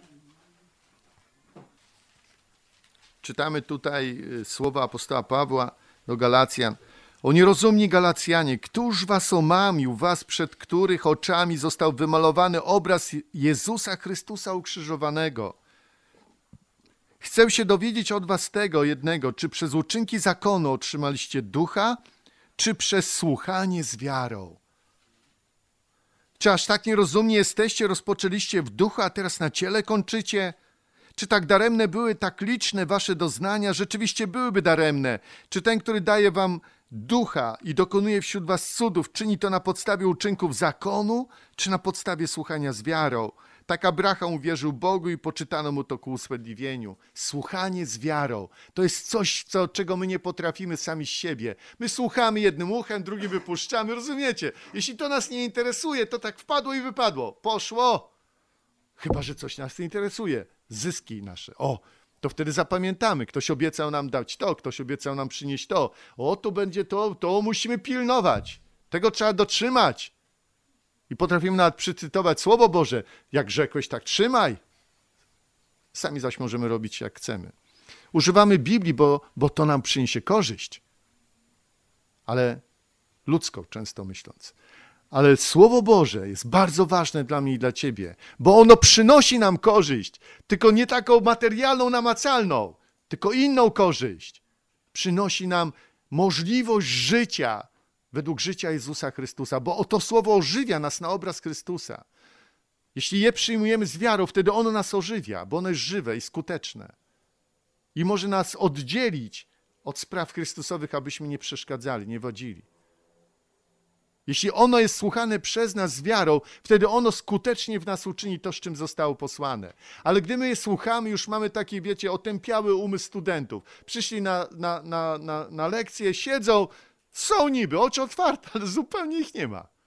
Czytamy tutaj słowa apostoła Pawła do Galacjan. O nierozumni Galacjanie, któż was omamił, was przed których oczami został wymalowany obraz Jezusa Chrystusa ukrzyżowanego? Chcę się dowiedzieć od was tego jednego, czy przez uczynki zakonu otrzymaliście ducha, czy przez słuchanie z wiarą? Czy aż tak nierozumni jesteście, rozpoczęliście w duchu, a teraz na ciele kończycie? Czy tak daremne były, tak liczne wasze doznania? Rzeczywiście byłyby daremne. Czy ten, który daje wam ducha i dokonuje wśród was cudów, czyni to na podstawie uczynków zakonu, czy na podstawie słuchania z wiarą? Tak Abraham uwierzył Bogu i poczytano mu to ku usprawiedliwieniu. Słuchanie z wiarą to jest coś, czego my nie potrafimy sami z siebie. My słuchamy jednym uchem, drugim wypuszczamy, rozumiecie? Jeśli to nas nie interesuje, to tak wpadło i wypadło. Poszło. Chyba że coś nas interesuje. Zyski nasze. O, to wtedy zapamiętamy. Ktoś obiecał nam dać to, ktoś obiecał nam przynieść to. O, to będzie to musimy pilnować. Tego trzeba dotrzymać. I potrafimy nawet przycytować Słowo Boże. Jak rzekłeś, tak trzymaj. Sami zaś możemy robić jak chcemy. Używamy Biblii, bo to nam przyniesie korzyść. Ale ludzko często myśląc. Ale Słowo Boże jest bardzo ważne dla mnie i dla ciebie, bo ono przynosi nam korzyść, tylko nie taką materialną, namacalną, tylko inną korzyść. Przynosi nam możliwość życia według życia Jezusa Chrystusa, bo oto Słowo ożywia nas na obraz Chrystusa. Jeśli je przyjmujemy z wiarą, wtedy ono nas ożywia, bo ono jest żywe i skuteczne. I może nas oddzielić od spraw Chrystusowych, abyśmy nie przeszkadzali, nie wodzili. Jeśli ono jest słuchane przez nas z wiarą, wtedy ono skutecznie w nas uczyni to, z czym zostało posłane. Ale gdy my je słuchamy, już mamy taki, wiecie, otępiały umysł studentów. Przyszli na lekcje, siedzą, są niby, oczy otwarte, ale zupełnie ich nie ma.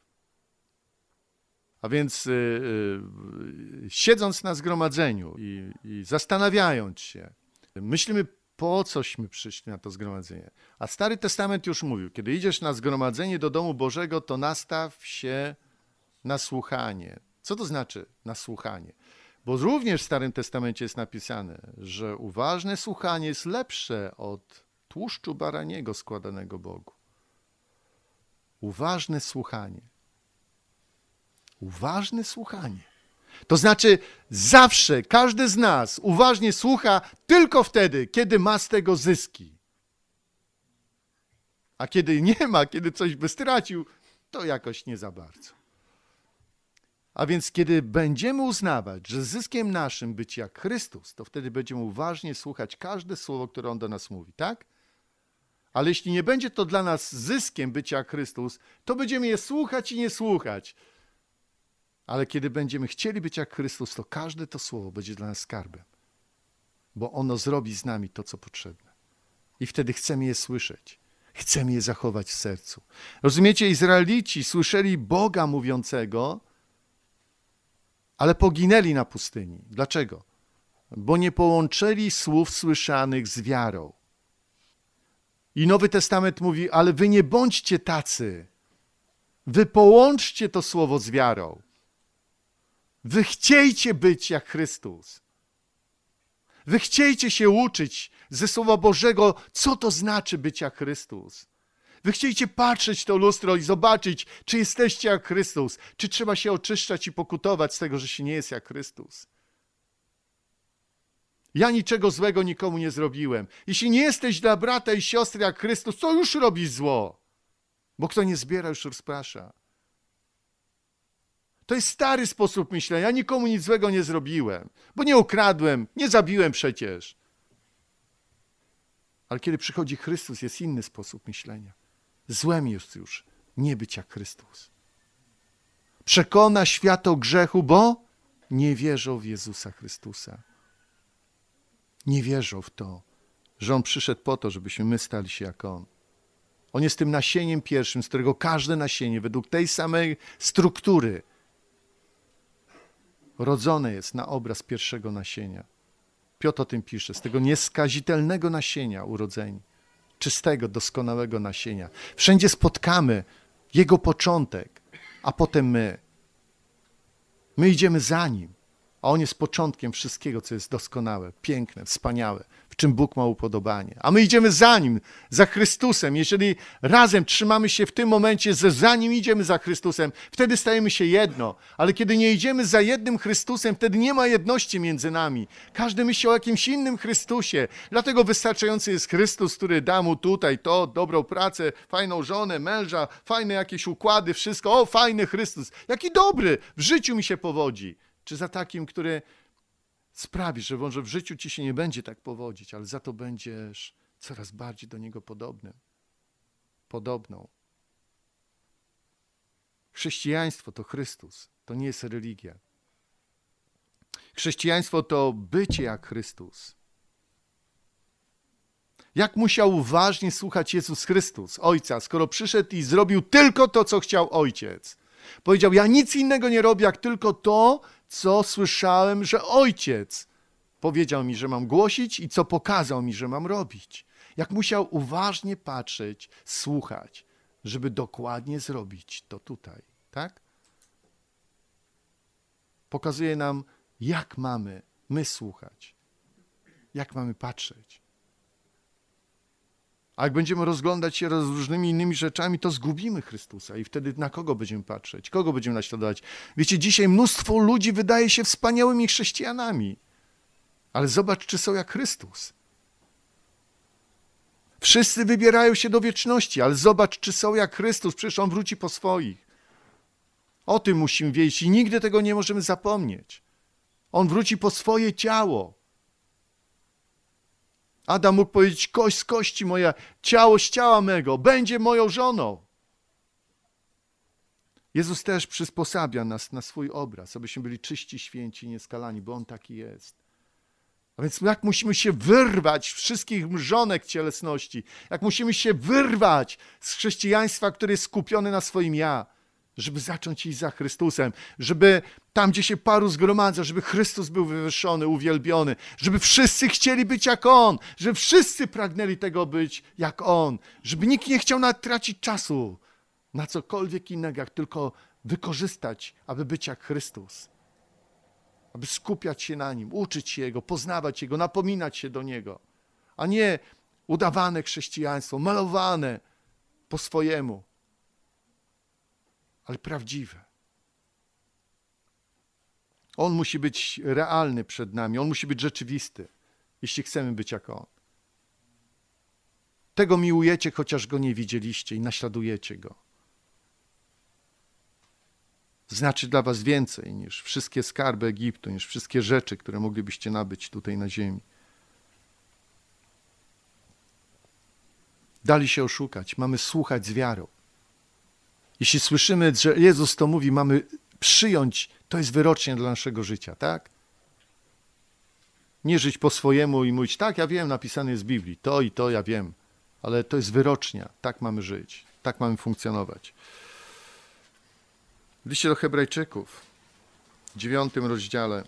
A więc siedząc na zgromadzeniu i zastanawiając się, myślimy, po cośmy przyszli na to zgromadzenie. A Stary Testament już mówił, kiedy idziesz na zgromadzenie do domu Bożego, to nastaw się na słuchanie. Co to znaczy na słuchanie? Bo również w Starym Testamencie jest napisane, że uważne słuchanie jest lepsze od tłuszczu baraniego składanego Bogu. Uważne słuchanie. Uważne słuchanie. To znaczy zawsze, każdy z nas uważnie słucha tylko wtedy, kiedy ma z tego zyski. A kiedy nie ma, kiedy coś by stracił, to jakoś nie za bardzo. A więc kiedy będziemy uznawać, że zyskiem naszym być jak Chrystus, to wtedy będziemy uważnie słuchać każde słowo, które On do nas mówi, tak? Ale jeśli nie będzie to dla nas zyskiem być jak Chrystus, to będziemy je słuchać i nie słuchać. Ale kiedy będziemy chcieli być jak Chrystus, to każde to słowo będzie dla nas skarbem, bo ono zrobi z nami to, co potrzebne. I wtedy chcemy je słyszeć, chcemy je zachować w sercu. Rozumiecie, Izraelici słyszeli Boga mówiącego, ale poginęli na pustyni. Dlaczego? Bo nie połączyli słów słyszanych z wiarą. I Nowy Testament mówi, ale wy nie bądźcie tacy. Wy połączcie to słowo z wiarą. Wy chciejcie być jak Chrystus. Wy chciejcie się uczyć ze Słowa Bożego, co to znaczy być jak Chrystus. Wy chciejcie patrzeć w to lustro i zobaczyć, czy jesteście jak Chrystus, czy trzeba się oczyszczać i pokutować z tego, że się nie jest jak Chrystus. Ja niczego złego nikomu nie zrobiłem. Jeśli nie jesteś dla brata i siostry jak Chrystus, to już robisz zło. Bo kto nie zbiera, już rozprasza. To jest stary sposób myślenia. Ja nikomu nic złego nie zrobiłem, bo nie ukradłem, nie zabiłem przecież. Ale kiedy przychodzi Chrystus, jest inny sposób myślenia. Złem jest już nie być jak Chrystus. Przekona świat o grzechu, bo nie wierzą w Jezusa Chrystusa. Nie wierzą w to, że On przyszedł po to, żebyśmy my stali się jak On. On jest tym nasieniem pierwszym, z którego każde nasienie według tej samej struktury rodzone jest na obraz pierwszego nasienia. Piotr o tym pisze, z tego nieskazitelnego nasienia urodzeni, czystego, doskonałego nasienia. Wszędzie spotkamy Jego początek, a potem my. My idziemy za Nim, a On jest początkiem wszystkiego, co jest doskonałe, piękne, wspaniałe, w czym Bóg ma upodobanie. A my idziemy za Nim, za Chrystusem. Jeżeli razem trzymamy się w tym momencie, że za Nim idziemy za Chrystusem, wtedy stajemy się jedno. Ale kiedy nie idziemy za jednym Chrystusem, wtedy nie ma jedności między nami. Każdy myśli o jakimś innym Chrystusie. Dlatego wystarczający jest Chrystus, który da mu tutaj to, dobrą pracę, fajną żonę, męża, fajne jakieś układy, wszystko. O, fajny Chrystus. Jaki dobry, w życiu mi się powodzi. Czy za takim, który sprawi, że może w życiu ci się nie będzie tak powodzić, ale za to będziesz coraz bardziej do Niego podobnym, podobną. Chrześcijaństwo to Chrystus, to nie jest religia. Chrześcijaństwo to bycie jak Chrystus. Jak musiał uważnie słuchać Jezus Chrystus, Ojca, skoro przyszedł i zrobił tylko to, co chciał Ojciec. Powiedział, ja nic innego nie robię, jak tylko to, co słyszałem, że Ojciec powiedział mi, że mam głosić i co pokazał mi, że mam robić. Jak musiał uważnie patrzeć, słuchać, żeby dokładnie zrobić to tutaj, tak? Pokazuje nam, jak mamy my słuchać, jak mamy patrzeć. A jak będziemy rozglądać się różnymi innymi rzeczami, to zgubimy Chrystusa i wtedy na kogo będziemy patrzeć, kogo będziemy naśladować. Wiecie, dzisiaj mnóstwo ludzi wydaje się wspaniałymi chrześcijanami, ale zobacz, czy są jak Chrystus. Wszyscy wybierają się do wieczności, ale zobacz, czy są jak Chrystus, przecież On wróci po swoich. O tym musimy wiedzieć i nigdy tego nie możemy zapomnieć. On wróci po swoje ciało. Adam mógł powiedzieć, kość z kości moja, ciało z ciała mego, będzie moją żoną. Jezus też przysposabia nas na swój obraz, abyśmy byli czyści, święci, nieskalani, bo On taki jest. A więc jak musimy się wyrwać z wszystkich mrzonek cielesności, jak musimy się wyrwać z chrześcijaństwa, które jest skupione na swoim ja, żeby zacząć iść za Chrystusem, żeby tam, gdzie się paru zgromadza, żeby Chrystus był wywyższony, uwielbiony, żeby wszyscy chcieli być jak On, żeby wszyscy pragnęli tego być jak On, żeby nikt nie chciał tracić czasu na cokolwiek innego, jak tylko wykorzystać, aby być jak Chrystus, aby skupiać się na Nim, uczyć się Jego, poznawać Jego, napominać się do Niego, a nie udawane chrześcijaństwo, malowane po swojemu, ale prawdziwe. On musi być realny przed nami, On musi być rzeczywisty, jeśli chcemy być jak On. Tego miłujecie, chociaż Go nie widzieliście i naśladujecie Go. Znaczy dla was więcej niż wszystkie skarby Egiptu, niż wszystkie rzeczy, które moglibyście nabyć tutaj na ziemi. Dali się oszukać, mamy słuchać z wiarą. Jeśli słyszymy, że Jezus to mówi, mamy przyjąć, to jest wyrocznie dla naszego życia, tak? Nie żyć po swojemu i mówić, tak, ja wiem, napisane jest w Biblii, to i to ja wiem, ale to jest wyrocznia, tak mamy żyć, tak mamy funkcjonować. W liście do Hebrajczyków, w 9 rozdziale,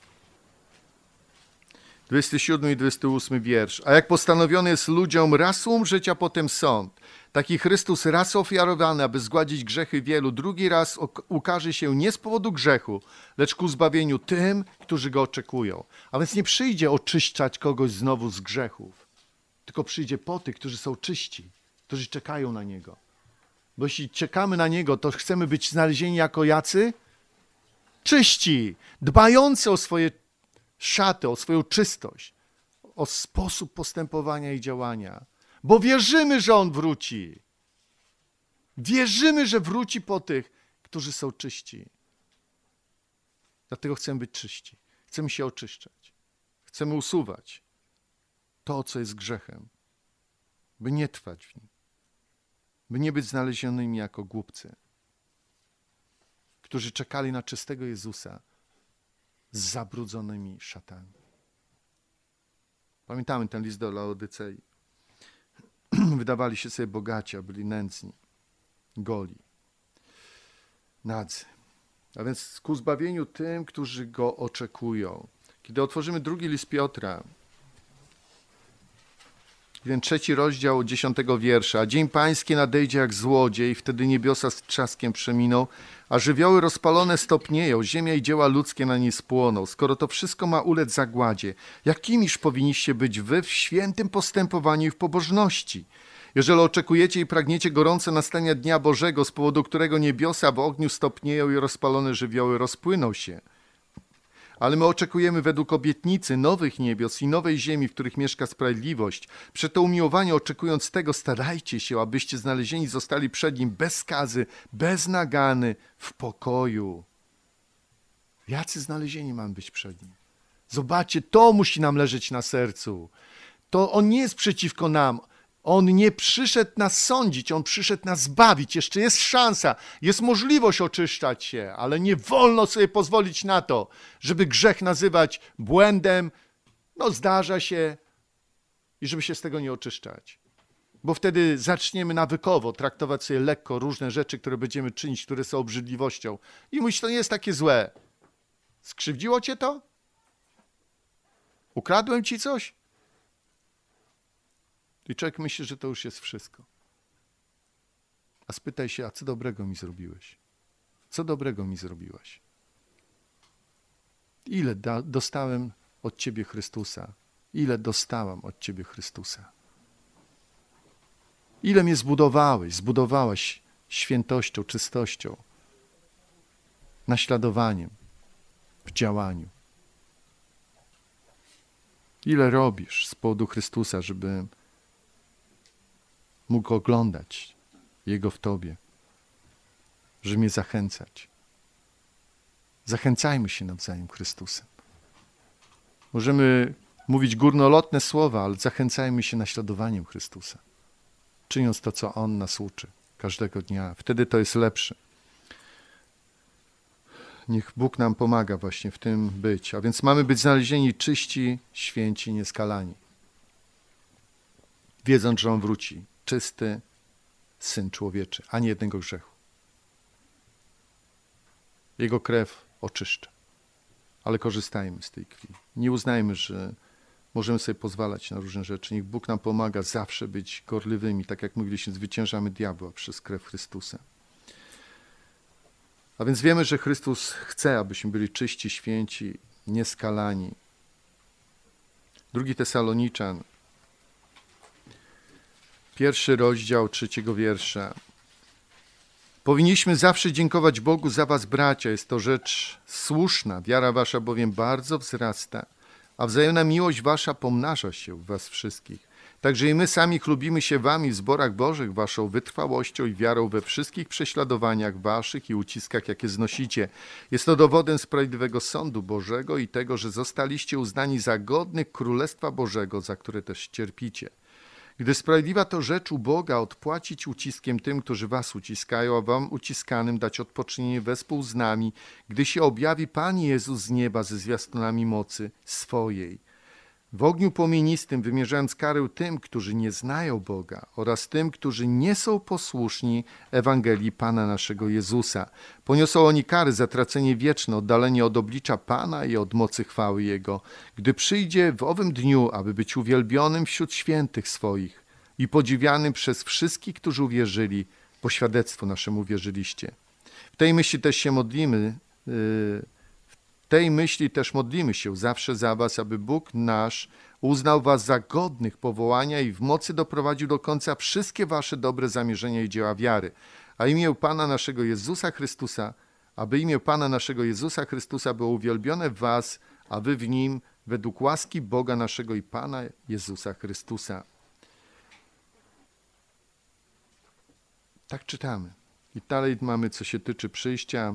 27 i 28 wiersz. A jak postanowiony jest ludziom raz umrzeć, a potem sąd, taki Chrystus raz ofiarowany, aby zgładzić grzechy wielu, drugi raz ukaże się nie z powodu grzechu, lecz ku zbawieniu tym, którzy Go oczekują. A więc nie przyjdzie oczyszczać kogoś znowu z grzechów, tylko przyjdzie po tych, którzy są czyści, którzy czekają na Niego. Bo jeśli czekamy na Niego, to chcemy być znalezieni jako jacy? Czyści, dbający o swoje szaty, o swoją czystość, o sposób postępowania i działania. Bo wierzymy, że On wróci. Wierzymy, że wróci po tych, którzy są czyści. Dlatego chcemy być czyści. Chcemy się oczyszczać. Chcemy usuwać to, co jest grzechem, by nie trwać w nim. By nie być znalezionymi jako głupcy, którzy czekali na czystego Jezusa z zabrudzonymi szatami. Pamiętamy ten list do Laodycei. Wydawali się sobie bogaci, a byli nędzni, goli, nadzy. A więc ku zbawieniu tym, którzy Go oczekują. Kiedy otworzymy drugi list Piotra, ten 3 rozdział 10 wiersza. A dzień pański nadejdzie jak złodziej, wtedy niebiosa z trzaskiem przeminą, a żywioły rozpalone stopnieją, ziemia i dzieła ludzkie na niej spłoną. Skoro to wszystko ma ulec zagładzie, jakimiż powinniście być wy w świętym postępowaniu i w pobożności? Jeżeli oczekujecie i pragniecie gorące nastania Dnia Bożego, z powodu którego niebiosa w ogniu stopnieją i rozpalone żywioły rozpłyną się. Ale my oczekujemy według obietnicy nowych niebios i nowej ziemi, w których mieszka sprawiedliwość. Przeto umiłowanie oczekując tego, starajcie się, abyście znalezieni zostali przed Nim bez skazy, bez nagany, w pokoju. Jacy znalezieni mamy być przed Nim? Zobaczcie, to musi nam leżeć na sercu. To On nie jest przeciwko nam. On nie przyszedł nas sądzić, On przyszedł nas zbawić. Jeszcze jest szansa, jest możliwość oczyszczać się, ale nie wolno sobie pozwolić na to, żeby grzech nazywać błędem. No zdarza się i żeby się z tego nie oczyszczać. Bo wtedy zaczniemy nawykowo traktować sobie lekko różne rzeczy, które będziemy czynić, które są obrzydliwością. I mówić, to nie jest takie złe. Skrzywdziło cię to? Ukradłem ci coś? I człowiek myśli, że to już jest wszystko. A spytaj się, a co dobrego mi zrobiłeś? Co dobrego mi zrobiłaś? Ile dostałem od Ciebie Chrystusa? Ile dostałam od Ciebie Chrystusa? Ile mnie zbudowałaś świętością, czystością, naśladowaniem, w działaniu. Ile robisz z powodu Chrystusa, żeby mógł oglądać Jego w Tobie, żeby mnie zachęcać. Zachęcajmy się nawzajem Chrystusem. Możemy mówić górnolotne słowa, ale zachęcajmy się naśladowaniem Chrystusa, czyniąc to, co On nas uczy każdego dnia. Wtedy to jest lepsze. Niech Bóg nam pomaga właśnie w tym być. A więc mamy być znalezieni czyści, święci, nieskalani. Wiedząc, że On wróci. Czysty Syn Człowieczy, ani jednego grzechu. Jego krew oczyszcza. Ale korzystajmy z tej krwi. Nie uznajmy, że możemy sobie pozwalać na różne rzeczy. Niech Bóg nam pomaga zawsze być gorliwymi. Tak jak mówiliśmy, zwyciężamy diabła przez krew Chrystusa. A więc wiemy, że Chrystus chce, abyśmy byli czyści, święci, nieskalani. 2 Tesaloniczan, 1 rozdział 3 wiersza. Powinniśmy zawsze dziękować Bogu za was, bracia. Jest to rzecz słuszna. Wiara wasza bowiem bardzo wzrasta, a wzajemna miłość wasza pomnaża się w was wszystkich. Także i my sami chlubimy się wami w zborach bożych, waszą wytrwałością i wiarą we wszystkich prześladowaniach waszych i uciskach, jakie znosicie. Jest to dowodem sprawiedliwego sądu Bożego i tego, że zostaliście uznani za godnych Królestwa Bożego, za które też cierpicie. Gdy sprawiedliwa to rzecz u Boga odpłacić uciskiem tym, którzy was uciskają, a wam uciskanym dać odpoczynienie wespół z nami, gdy się objawi Pan Jezus z nieba ze zwiastunami mocy swojej. W ogniu płomienistym wymierzając karę tym, którzy nie znają Boga oraz tym, którzy nie są posłuszni Ewangelii Pana naszego Jezusa. Poniosą oni kary za tracenie wieczne, oddalenie od oblicza Pana i od mocy chwały Jego, gdy przyjdzie w owym dniu, aby być uwielbionym wśród świętych swoich i podziwianym przez wszystkich, którzy uwierzyli, bo świadectwu naszemu wierzyliście. W tej myśli też się modlimy, modlimy się zawsze za was, aby Bóg nasz uznał was za godnych powołania i w mocy doprowadził do końca wszystkie wasze dobre zamierzenia i dzieła wiary. Aby imię Pana naszego Jezusa Chrystusa było uwielbione w was, a wy w Nim według łaski Boga naszego i Pana Jezusa Chrystusa. Tak czytamy. I dalej mamy, co się tyczy przyjścia,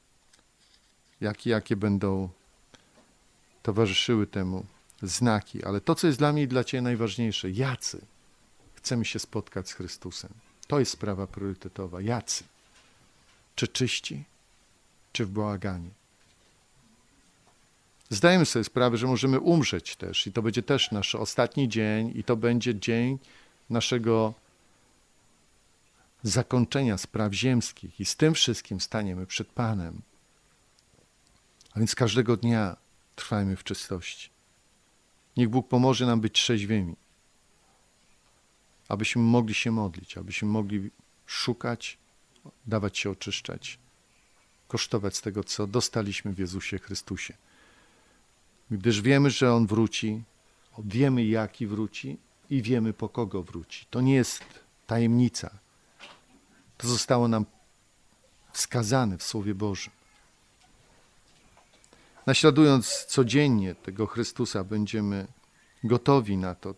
jakie będą towarzyszyły temu znaki. Ale to, co jest dla mnie i dla Ciebie najważniejsze, jacy chcemy się spotkać z Chrystusem. To jest sprawa priorytetowa. Jacy? Czy czyści, czy w bałaganie? Zdajemy sobie sprawę, że możemy umrzeć też i to będzie też nasz ostatni dzień i to będzie dzień naszego zakończenia spraw ziemskich i z tym wszystkim staniemy przed Panem. A więc każdego dnia trwajmy w czystości. Niech Bóg pomoże nam być trzeźwymi, abyśmy mogli się modlić, abyśmy mogli szukać, dawać się oczyszczać, kosztować z tego, co dostaliśmy w Jezusie Chrystusie. Gdyż wiemy, że On wróci, wiemy, jaki wróci i wiemy, po kogo wróci. To nie jest tajemnica. To zostało nam wskazane w Słowie Bożym. Naśladując codziennie tego Chrystusa, będziemy gotowi na to,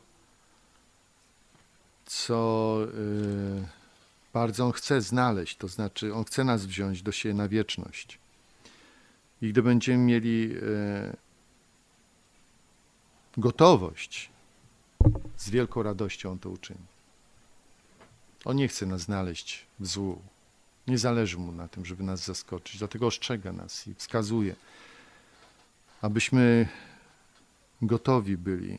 co bardzo On chce znaleźć, to znaczy On chce nas wziąć do siebie na wieczność. I gdy będziemy mieli gotowość, z wielką radością On to uczyni. On nie chce nas znaleźć w złu. Nie zależy Mu na tym, żeby nas zaskoczyć. Dlatego ostrzega nas i wskazuje, abyśmy gotowi byli.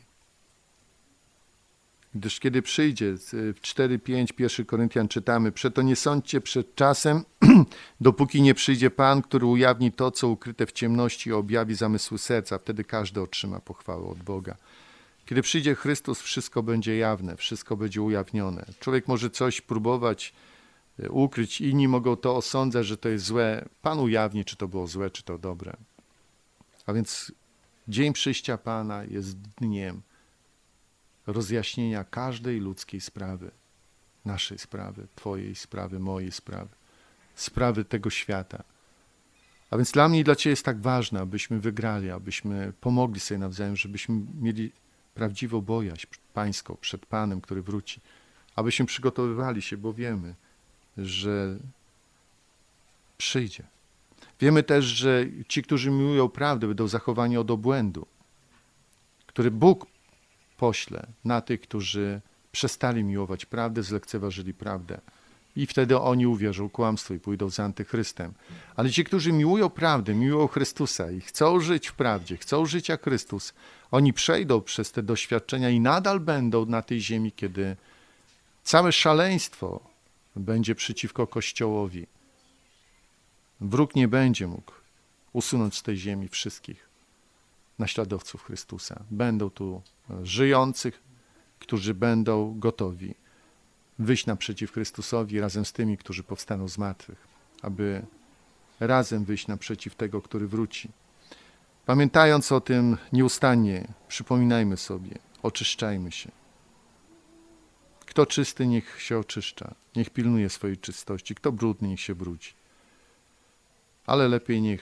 Gdyż kiedy przyjdzie, w 4:5 1 Koryntian czytamy, przeto nie sądźcie przed czasem, dopóki nie przyjdzie Pan, który ujawni to, co ukryte w ciemności i objawi zamysły serca. Wtedy każdy otrzyma pochwałę od Boga. Kiedy przyjdzie Chrystus, wszystko będzie jawne, wszystko będzie ujawnione. Człowiek może coś próbować ukryć, inni mogą to osądzać, że to jest złe. Pan ujawni, czy to było złe, czy to dobre. A więc dzień przyjścia Pana jest dniem rozjaśnienia każdej ludzkiej sprawy, naszej sprawy, Twojej sprawy, mojej sprawy, sprawy tego świata. A więc dla mnie i dla Ciebie jest tak ważne, abyśmy wygrali, abyśmy pomogli sobie nawzajem, żebyśmy mieli prawdziwą bojaźń pańską przed Panem, który wróci, abyśmy przygotowywali się, bo wiemy, że przyjdzie. Wiemy też, że ci, którzy miłują prawdę, będą zachowani od obłędu, który Bóg pośle na tych, którzy przestali miłować prawdę, zlekceważyli prawdę. I wtedy oni uwierzą kłamstwu i pójdą za antychrystem. Ale ci, którzy miłują prawdę, miłują Chrystusa i chcą żyć w prawdzie, chcą żyć jak Chrystus, oni przejdą przez te doświadczenia i nadal będą na tej ziemi, kiedy całe szaleństwo będzie przeciwko Kościołowi. Wróg nie będzie mógł usunąć z tej ziemi wszystkich naśladowców Chrystusa. Będą tu żyjących, którzy będą gotowi wyjść naprzeciw Chrystusowi razem z tymi, którzy powstaną z martwych, aby razem wyjść naprzeciw tego, który wróci. Pamiętając o tym nieustannie, przypominajmy sobie, oczyszczajmy się. Kto czysty, niech się oczyszcza, niech pilnuje swojej czystości. Kto brudny, niech się brudzi. Ale lepiej niech,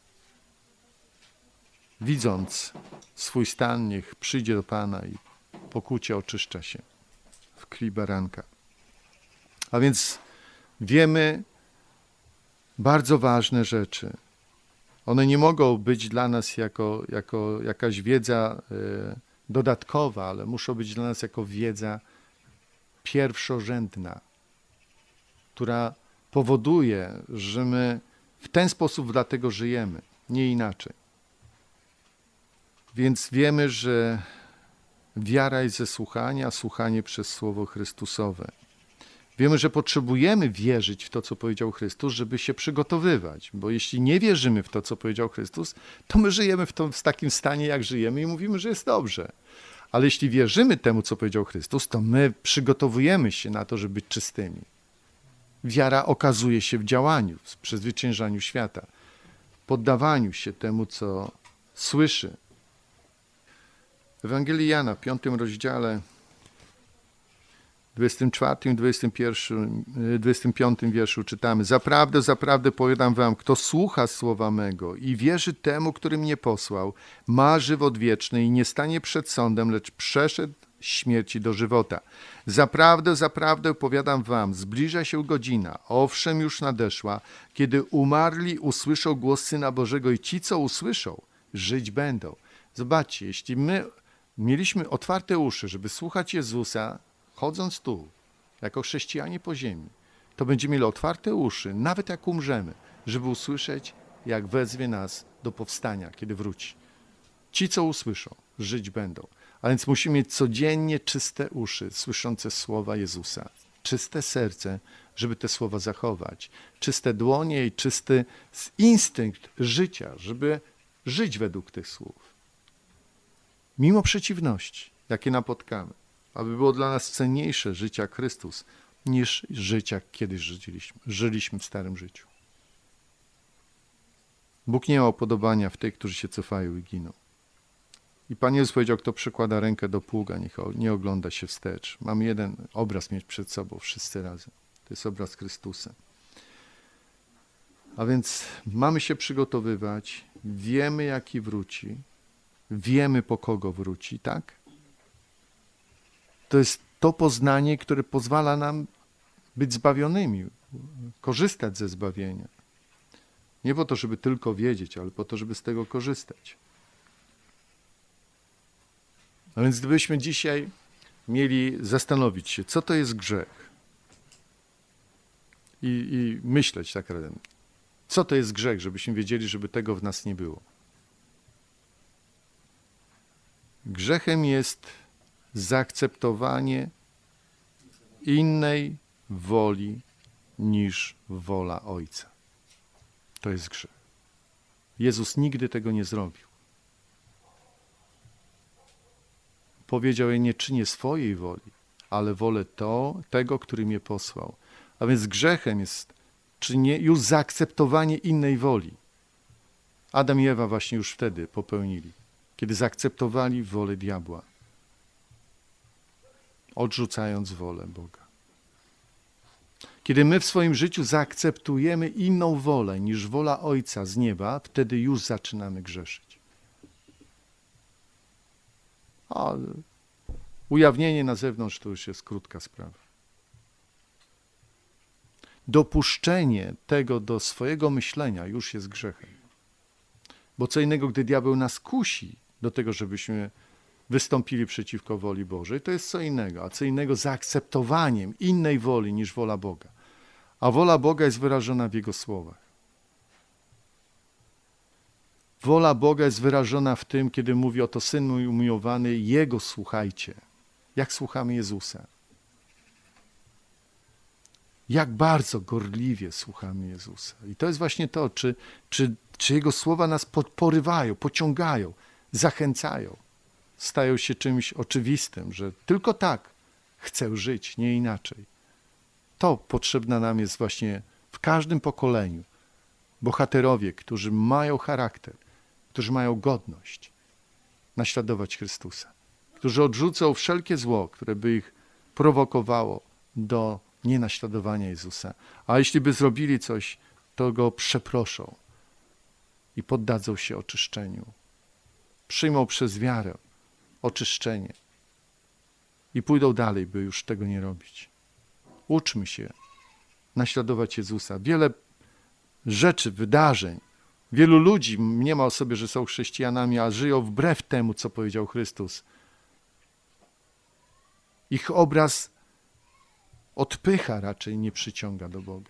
widząc swój stan, niech przyjdzie do Pana i po kłucie oczyszcza się w krwi baranka. A więc wiemy bardzo ważne rzeczy. One nie mogą być dla nas jako jakaś wiedza dodatkowa, ale muszą być dla nas jako wiedza pierwszorzędna, która powoduje, że my w ten sposób dlatego żyjemy, nie inaczej. Więc wiemy, że wiara jest ze słuchania, a słuchanie przez Słowo Chrystusowe. Wiemy, że potrzebujemy wierzyć w to, co powiedział Chrystus, żeby się przygotowywać, bo jeśli nie wierzymy w to, co powiedział Chrystus, to my żyjemy w takim stanie, jak żyjemy i mówimy, że jest dobrze. Ale jeśli wierzymy temu, co powiedział Chrystus, to my przygotowujemy się na to, żeby być czystymi. Wiara okazuje się w działaniu, w przezwyciężaniu świata, w poddawaniu się temu, co słyszy. W Ewangelii Jana, w 5 rozdziale, 24, 21, 25 wierszu czytamy: Zaprawdę, zaprawdę powiadam wam, kto słucha słowa mego i wierzy temu, który mnie posłał, ma żywot wieczny i nie stanie przed sądem, lecz przeszedł z śmierci do żywota. Zaprawdę, zaprawdę powiadam wam, zbliża się godzina, owszem już nadeszła, kiedy umarli usłyszą głos Syna Bożego i ci, co usłyszą, żyć będą. Zobaczcie, jeśli my mieliśmy otwarte uszy, żeby słuchać Jezusa, chodząc tu, jako chrześcijanie po ziemi, to będziemy mieli otwarte uszy, nawet jak umrzemy, żeby usłyszeć, jak wezwie nas do powstania, kiedy wróci. Ci, co usłyszą, żyć będą. A więc musimy mieć codziennie czyste uszy, słyszące słowa Jezusa, czyste serce, żeby te słowa zachować, czyste dłonie i czysty instynkt życia, żeby żyć według tych słów. Mimo przeciwności, jakie napotkamy, aby było dla nas cenniejsze życie jak Chrystus, niż życie, jak kiedyś żyliśmy w starym życiu. Bóg nie ma upodobania w tych, którzy się cofają i giną. I Pan Jezus powiedział, kto przykłada rękę do pługa, niech nie ogląda się wstecz. Mamy jeden obraz mieć przed sobą, wszyscy razem. To jest obraz Chrystusa. A więc mamy się przygotowywać, wiemy, jaki wróci, wiemy, po kogo wróci, tak? To jest to poznanie, które pozwala nam być zbawionymi, korzystać ze zbawienia. Nie po to, żeby tylko wiedzieć, ale po to, żeby z tego korzystać. A więc gdybyśmy dzisiaj mieli zastanowić się, co to jest grzech i myśleć tak razem, co to jest grzech, żebyśmy wiedzieli, żeby tego w nas nie było. Grzechem jest zaakceptowanie innej woli niż wola Ojca. To jest grzech. Jezus nigdy tego nie zrobił. Powiedział: ja nie czynię swojej woli, ale wolę tego, który mnie posłał. A więc grzechem jest już zaakceptowanie innej woli. Adam i Ewa właśnie już wtedy popełnili, kiedy zaakceptowali wolę diabła, odrzucając wolę Boga. Kiedy my w swoim życiu zaakceptujemy inną wolę niż wola Ojca z nieba, wtedy już zaczynamy grzeszyć. A ujawnienie na zewnątrz to już jest krótka sprawa. Dopuszczenie tego do swojego myślenia już jest grzechem. Bo co innego, gdy diabeł nas kusi do tego, żebyśmy wystąpili przeciwko woli Bożej, to jest co innego. A co innego zaakceptowaniem innej woli niż wola Boga. A wola Boga jest wyrażona w Jego słowach. Wola Boga jest wyrażona w tym, kiedy mówi: oto Syn mój umiłowany, Jego słuchajcie. Jak słuchamy Jezusa. Jak bardzo gorliwie słuchamy Jezusa. I to jest właśnie to, czy Jego słowa nas porywają, pociągają, zachęcają. Stają się czymś oczywistym, że tylko tak chcę żyć, nie inaczej. To potrzebne nam jest właśnie w każdym pokoleniu. Bohaterowie, którzy mają charakter, którzy mają godność naśladować Chrystusa, którzy odrzucą wszelkie zło, które by ich prowokowało do nienaśladowania Jezusa. A jeśli by zrobili coś, to Go przeproszą i poddadzą się oczyszczeniu. Przyjmą przez wiarę oczyszczenie i pójdą dalej, by już tego nie robić. Uczmy się naśladować Jezusa. Wiele rzeczy, wydarzeń, wielu ludzi mniema o sobie, że są chrześcijanami, a żyją wbrew temu, co powiedział Chrystus. Ich obraz odpycha, raczej nie przyciąga do Boga.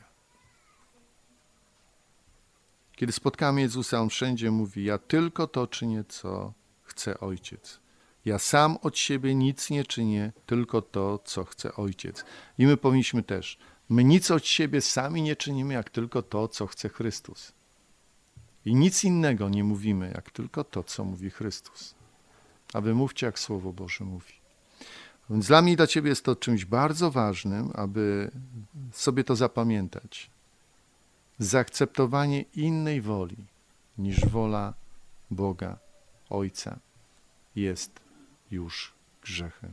Kiedy spotkamy Jezusa, On wszędzie mówi: ja tylko to czynię, co chce Ojciec. Ja sam od siebie nic nie czynię, tylko to, co chce Ojciec. I my powinniśmy też. My nic od siebie sami nie czynimy, jak tylko to, co chce Chrystus. I nic innego nie mówimy, jak tylko to, co mówi Chrystus. A wy mówcie, jak Słowo Boże mówi. Więc dla mnie i dla ciebie jest to czymś bardzo ważnym, aby sobie to zapamiętać. Zaakceptowanie innej woli niż wola Boga, Ojca, jest już grzechem.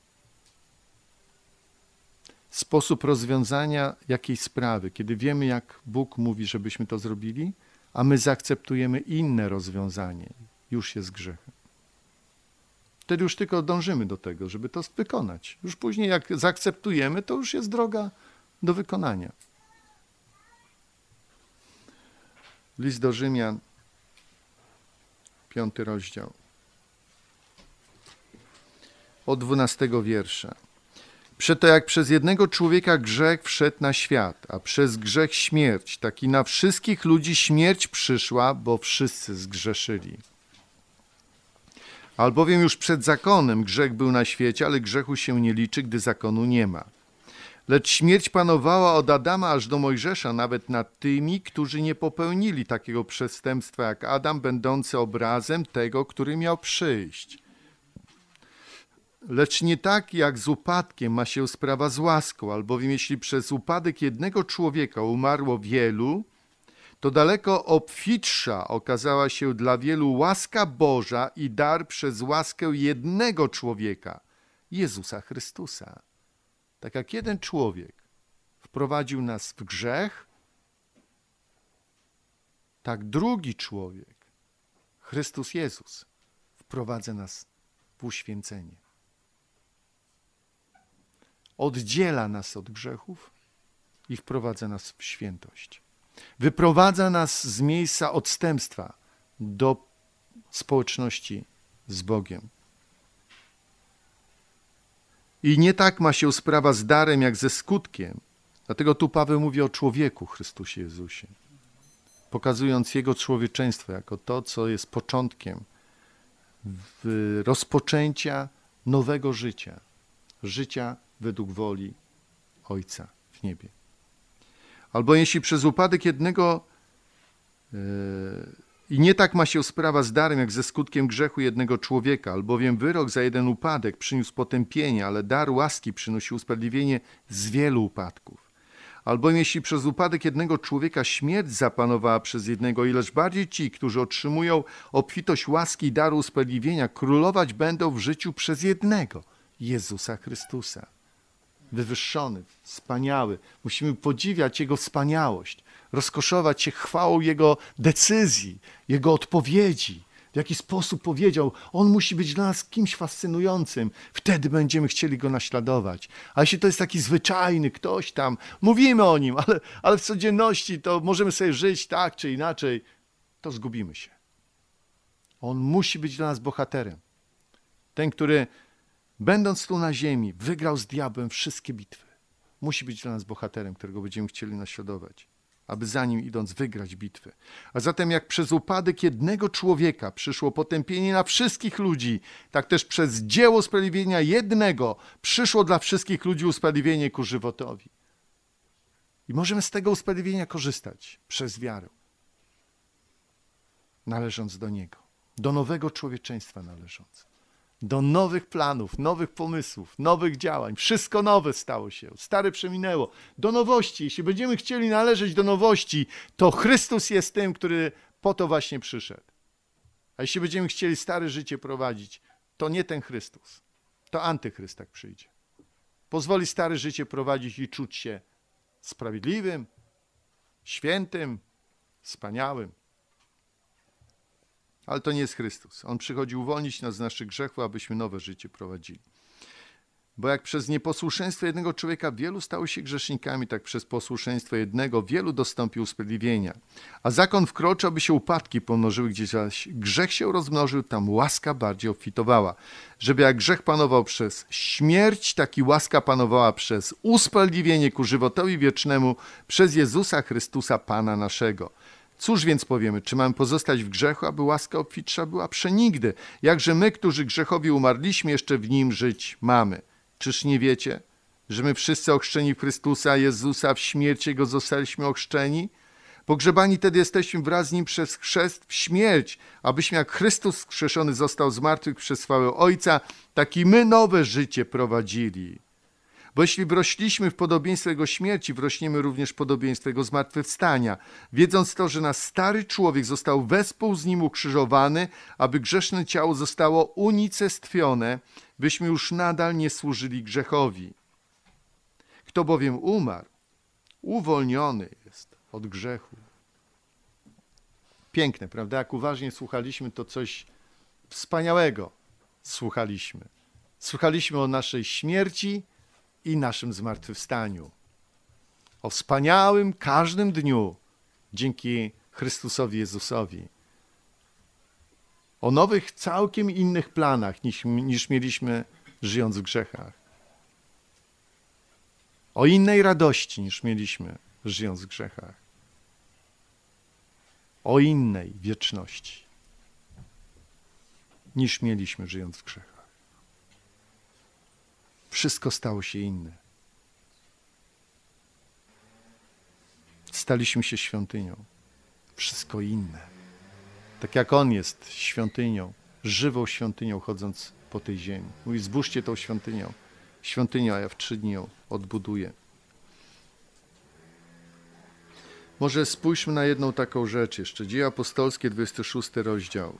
Sposób rozwiązania jakiejś sprawy, kiedy wiemy, jak Bóg mówi, żebyśmy to zrobili, a my zaakceptujemy inne rozwiązanie, już jest grzechem. Wtedy już tylko dążymy do tego, żeby to wykonać. Już później, jak zaakceptujemy, to już jest droga do wykonania. List do Rzymian, 5 rozdział, od 12 wiersza. Przeto jak przez jednego człowieka grzech wszedł na świat, a przez grzech śmierć, tak i na wszystkich ludzi śmierć przyszła, bo wszyscy zgrzeszyli. Albowiem już przed zakonem grzech był na świecie, ale grzechu się nie liczy, gdy zakonu nie ma. Lecz śmierć panowała od Adama aż do Mojżesza, nawet nad tymi, którzy nie popełnili takiego przestępstwa jak Adam, będący obrazem tego, który miał przyjść. Lecz nie tak jak z upadkiem ma się sprawa z łaską, albowiem jeśli przez upadek jednego człowieka umarło wielu, to daleko obfitsza okazała się dla wielu łaska Boża i dar przez łaskę jednego człowieka, Jezusa Chrystusa. Tak jak jeden człowiek wprowadził nas w grzech, tak drugi człowiek, Chrystus Jezus, wprowadza nas w uświęcenie. Oddziela nas od grzechów i wprowadza nas w świętość. Wyprowadza nas z miejsca odstępstwa do społeczności z Bogiem. I nie tak ma się sprawa z darem, jak ze skutkiem. Dlatego tu Paweł mówi o człowieku Chrystusie Jezusie, pokazując Jego człowieczeństwo jako to, co jest początkiem rozpoczęcia nowego życia. Życia według woli Ojca w niebie. Albo jeśli przez upadek jednego i nie tak ma się sprawa z darem, jak ze skutkiem grzechu jednego człowieka, albowiem wyrok za jeden upadek przyniósł potępienie, ale dar łaski przynosił usprawiedliwienie z wielu upadków. Albowiem jeśli przez upadek jednego człowieka śmierć zapanowała przez jednego, ileż bardziej ci, którzy otrzymują obfitość łaski i daru usprawiedliwienia, królować będą w życiu przez jednego, Jezusa Chrystusa. Wywyższony, wspaniały. Musimy podziwiać Jego wspaniałość, rozkoszować się chwałą Jego decyzji, Jego odpowiedzi. W jaki sposób powiedział, On musi być dla nas kimś fascynującym. Wtedy będziemy chcieli Go naśladować. A jeśli to jest taki zwyczajny ktoś tam, mówimy o Nim, ale w codzienności to możemy sobie żyć tak czy inaczej, to zgubimy się. On musi być dla nas bohaterem. Ten, który będąc tu na ziemi, wygrał z diabłem wszystkie bitwy. Musi być dla nas bohaterem, którego będziemy chcieli naśladować, aby za nim idąc wygrać bitwy. A zatem jak przez upadek jednego człowieka przyszło potępienie na wszystkich ludzi, tak też przez dzieło usprawiedliwienia jednego przyszło dla wszystkich ludzi usprawiedliwienie ku żywotowi. I możemy z tego usprawiedliwienia korzystać przez wiarę, należąc do Niego, do nowego człowieczeństwa należąc. Do nowych planów, nowych pomysłów, nowych działań. Wszystko nowe stało się. Stare przeminęło. Do nowości. Jeśli będziemy chcieli należeć do nowości, to Chrystus jest tym, który po to właśnie przyszedł. A jeśli będziemy chcieli stare życie prowadzić, to nie ten Chrystus. To antychryst tak przyjdzie. Pozwoli stare życie prowadzić i czuć się sprawiedliwym, świętym, wspaniałym. Ale to nie jest Chrystus. On przychodzi uwolnić nas z naszych grzechów, abyśmy nowe życie prowadzili. Bo jak przez nieposłuszeństwo jednego człowieka wielu stało się grzesznikami, tak przez posłuszeństwo jednego wielu dostąpił usprawiedliwienia. A zakon wkroczył, aby się upadki pomnożyły, gdzie zaś grzech się rozmnożył, tam łaska bardziej obfitowała. Żeby jak grzech panował przez śmierć, tak i łaska panowała przez usprawiedliwienie ku żywotowi wiecznemu przez Jezusa Chrystusa Pana naszego. Cóż więc powiemy, czy mamy pozostać w grzechu, aby łaska obfitsza była? Przenigdy. Jakże my, którzy grzechowi umarliśmy, jeszcze w nim żyć mamy. Czyż nie wiecie, że my wszyscy ochrzczeni w Chrystusa Jezusa w śmierć Jego zostaliśmy ochrzczeni? Pogrzebani tedy jesteśmy wraz z Nim przez chrzest w śmierć, abyśmy jak Chrystus wskrzeszony został z martwych przez chwałę Ojca, tak i my nowe życie prowadzili. Bo jeśli wrośliśmy w podobieństwo Jego śmierci, wrośniemy również w podobieństwo Jego zmartwychwstania, wiedząc to, że nasz stary człowiek został wespół z Nim ukrzyżowany, aby grzeszne ciało zostało unicestwione, byśmy już nadal nie służyli grzechowi. Kto bowiem umarł, uwolniony jest od grzechu. Piękne, prawda? Jak uważnie słuchaliśmy, to coś wspaniałego słuchaliśmy. Słuchaliśmy o naszej śmierci i naszym zmartwychwstaniu. O wspaniałym każdym dniu dzięki Chrystusowi Jezusowi. O nowych, całkiem innych planach niż mieliśmy żyjąc w grzechach. O innej radości niż mieliśmy żyjąc w grzechach. O innej wieczności niż mieliśmy żyjąc w grzechach. Wszystko stało się inne. Staliśmy się świątynią. Wszystko inne. Tak jak On jest świątynią, żywą świątynią chodząc po tej ziemi. Mówi, zbóżcie tą świątynię, a ja w 3 dni ją odbuduję. Może spójrzmy na jedną taką rzecz jeszcze. Dzieje apostolskie, 26 rozdział.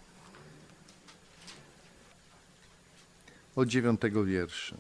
Od 9 wiersza.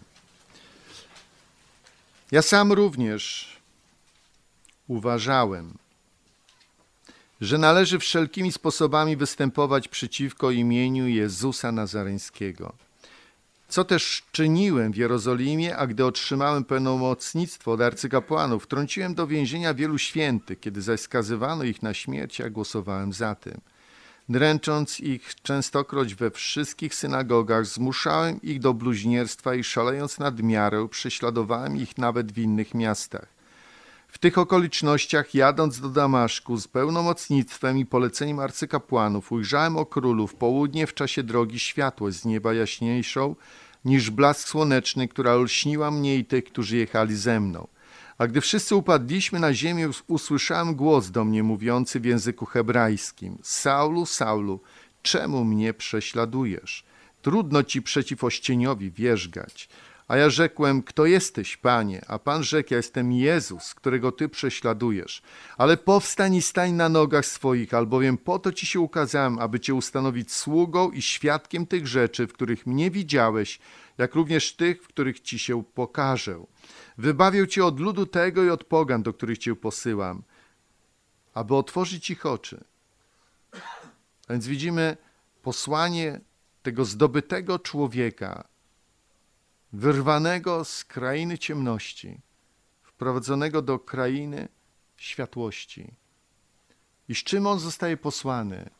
Ja sam również uważałem, że należy wszelkimi sposobami występować przeciwko imieniu Jezusa Nazareńskiego. Co też czyniłem w Jerozolimie, a gdy otrzymałem pełnomocnictwo od arcykapłanów, wtrąciłem do więzienia wielu świętych, kiedy zaś skazywano ich na śmierć, ja głosowałem za tym. Dręcząc ich częstokroć we wszystkich synagogach, zmuszałem ich do bluźnierstwa i szalejąc nad miarę, prześladowałem ich nawet w innych miastach. W tych okolicznościach, jadąc do Damaszku z pełnomocnictwem i poleceniem arcykapłanów, ujrzałem o królu w południe w czasie drogi światłość z nieba jaśniejszą niż blask słoneczny, która olśniła mnie i tych, którzy jechali ze mną. A gdy wszyscy upadliśmy na ziemię, usłyszałem głos do mnie mówiący w języku hebrajskim: Saulu, Saulu, czemu mnie prześladujesz? Trudno ci przeciw ościeniowi wierzgać. A ja rzekłem, kto jesteś, Panie? A Pan rzekł, ja jestem Jezus, którego Ty prześladujesz. Ale powstań i stań na nogach swoich, albowiem po to Ci się ukazałem, aby Cię ustanowić sługą i świadkiem tych rzeczy, w których mnie widziałeś, jak również tych, w których Ci się pokażę. Wybawię Cię od ludu tego i od pogan, do których Cię posyłam, aby otworzyć ich oczy. A więc widzimy posłanie tego zdobytego człowieka, wyrwanego z krainy ciemności, wprowadzonego do krainy światłości. I z czym on zostaje posłany?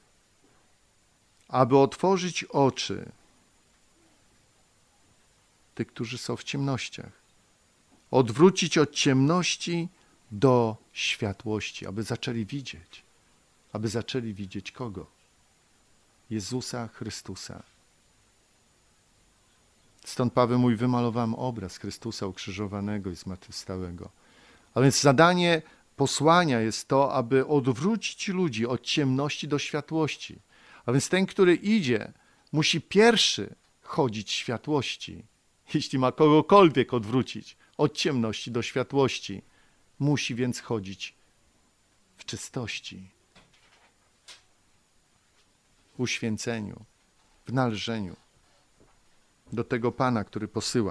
Aby otworzyć oczy tych, którzy są w ciemnościach. Odwrócić od ciemności do światłości, aby zaczęli widzieć. Aby zaczęli widzieć kogo? Jezusa Chrystusa. Stąd Paweł mówi, wymalowałem obraz Chrystusa ukrzyżowanego i zmartwychwstałego. A więc zadanie posłania jest to, aby odwrócić ludzi od ciemności do światłości. A więc ten, który idzie, musi pierwszy chodzić w światłości. Jeśli ma kogokolwiek odwrócić od ciemności do światłości, musi więc chodzić w czystości, w uświęceniu, w należeniu do tego Pana, który posyła.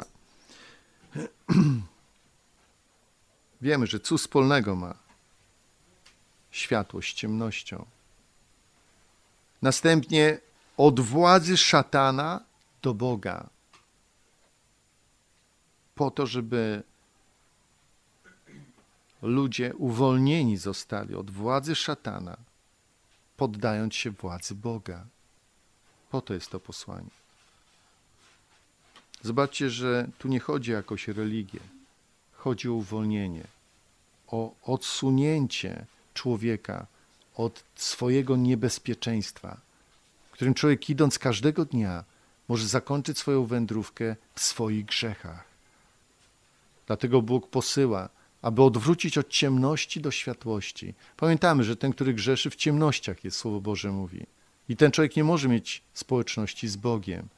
Wiemy, że co wspólnego ma światłość z ciemnością. Następnie od władzy szatana do Boga. Po to, żeby ludzie uwolnieni zostali od władzy szatana, poddając się władzy Boga. Po to jest to posłanie. Zobaczcie, że tu nie chodzi o jakąś religię. Chodzi o uwolnienie, o odsunięcie człowieka od swojego niebezpieczeństwa, w którym człowiek idąc każdego dnia może zakończyć swoją wędrówkę w swoich grzechach. Dlatego Bóg posyła, aby odwrócić od ciemności do światłości. Pamiętamy, że ten, który grzeszy w ciemnościach, jest Słowo Boże mówi. I ten człowiek nie może mieć społeczności z Bogiem.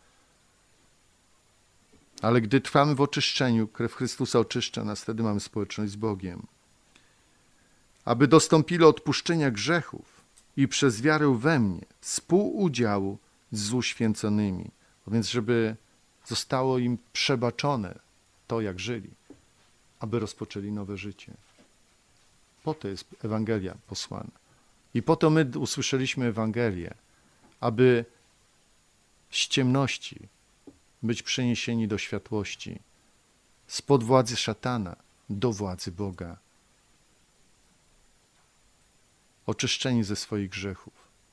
Ale gdy trwamy w oczyszczeniu, krew Chrystusa oczyszcza nas, wtedy mamy społeczność z Bogiem. Aby dostąpili odpuszczenia grzechów i przez wiarę we mnie współudziału z uświęconymi. A więc żeby zostało im przebaczone to, jak żyli, aby rozpoczęli nowe życie. Po to jest Ewangelia posłana. I po to my usłyszeliśmy Ewangelię, aby z ciemności być przeniesieni do światłości, spod władzy szatana do władzy Boga, oczyszczeni ze swoich grzechów,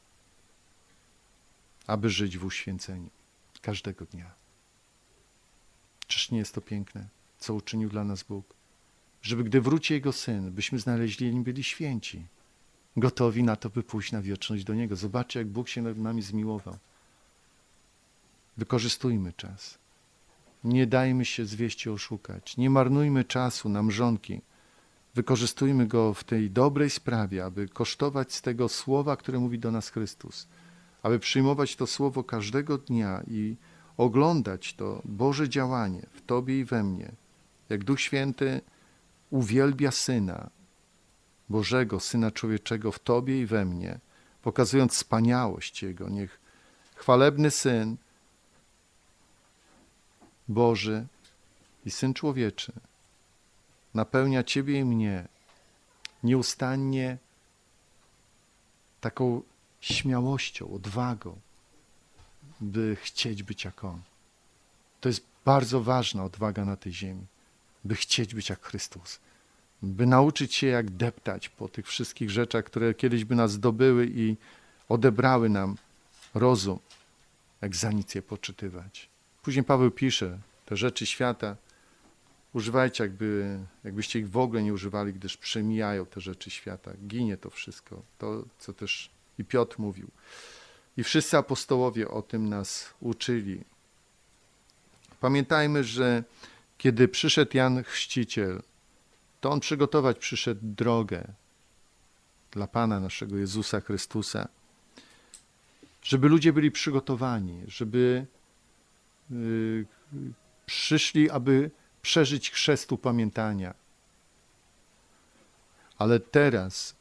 aby żyć w uświęceniu każdego dnia. Czyż nie jest to piękne, co uczynił dla nas Bóg? Żeby gdy wróci Jego Syn, byśmy znaleźli i byli święci, gotowi na to, by pójść na wieczność do Niego. Zobaczcie, jak Bóg się nad nami zmiłował. Wykorzystujmy czas. Nie dajmy się zwieść i oszukać. Nie marnujmy czasu na mrzonki. Wykorzystujmy go w tej dobrej sprawie, aby kosztować z tego słowa, które mówi do nas Chrystus. Aby przyjmować to słowo każdego dnia i oglądać to Boże działanie w Tobie i we mnie. Jak Duch Święty uwielbia Syna Bożego, Syna Człowieczego w Tobie i we mnie, pokazując wspaniałość Jego. Niech chwalebny Syn Boży i Syn Człowieczy napełnia Ciebie i mnie nieustannie taką śmiałością, odwagą, by chcieć być jak On. To jest bardzo ważna odwaga na tej ziemi, by chcieć być jak Chrystus, by nauczyć się jak deptać po tych wszystkich rzeczach, które kiedyś by nas zdobyły i odebrały nam rozum, jak za nic je poczytywać. Później Paweł pisze, te rzeczy świata używajcie, jakbyście ich w ogóle nie używali, gdyż przemijają te rzeczy świata. Ginie to wszystko. To, co też i Piotr mówił. I wszyscy apostołowie o tym nas uczyli. Pamiętajmy, że kiedy przyszedł Jan Chrzciciel, to on przygotować przyszedł drogę dla Pana naszego Jezusa Chrystusa, żeby ludzie byli przygotowani, żeby Przyszli, aby przeżyć chrzest upamiętania. Ale teraz,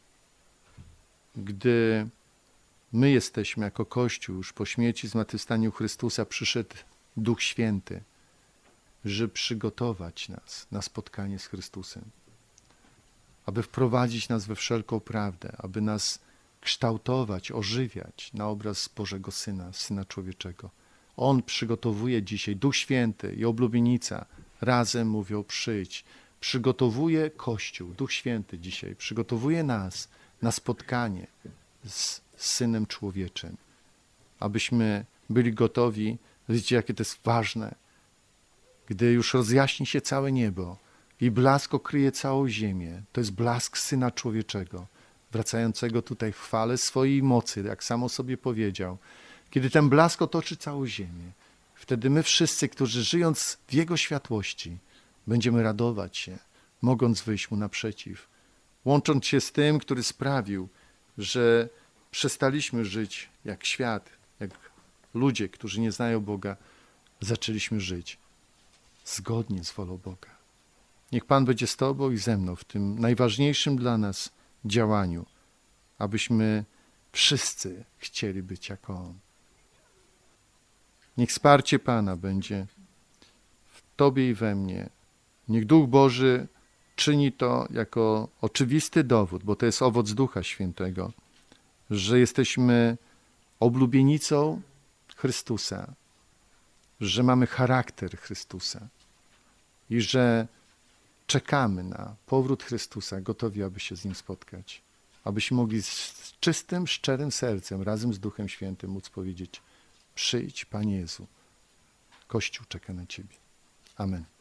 gdy my jesteśmy jako Kościół już po śmierci i zmartwychwstaniu Chrystusa, przyszedł Duch Święty, żeby przygotować nas na spotkanie z Chrystusem, aby wprowadzić nas we wszelką prawdę, aby nas kształtować, ożywiać na obraz Bożego Syna, Syna Człowieczego. On przygotowuje dzisiaj, Duch Święty i oblubienica razem mówią przyjdź. Przygotowuje Kościół, Duch Święty dzisiaj, przygotowuje nas na spotkanie z Synem Człowieczym, abyśmy byli gotowi. Widzicie, jakie to jest ważne, gdy już rozjaśni się całe niebo i blask okryje całą ziemię. To jest blask Syna Człowieczego, wracającego tutaj w chwale swojej mocy, jak sam o sobie powiedział. Kiedy ten blask otoczy całą ziemię, wtedy my wszyscy, którzy żyjąc w Jego światłości, będziemy radować się, mogąc wyjść Mu naprzeciw, łącząc się z tym, który sprawił, że przestaliśmy żyć jak świat, jak ludzie, którzy nie znają Boga, zaczęliśmy żyć zgodnie z wolą Boga. Niech Pan będzie z Tobą i ze mną w tym najważniejszym dla nas działaniu, abyśmy wszyscy chcieli być jak On. Niech wsparcie Pana będzie w Tobie i we mnie. Niech Duch Boży czyni to jako oczywisty dowód, bo to jest owoc Ducha Świętego, że jesteśmy oblubienicą Chrystusa, że mamy charakter Chrystusa i że czekamy na powrót Chrystusa, gotowi, aby się z Nim spotkać, abyśmy mogli z czystym, szczerym sercem razem z Duchem Świętym móc powiedzieć: przyjdź, Panie Jezu, Kościół czeka na Ciebie. Amen.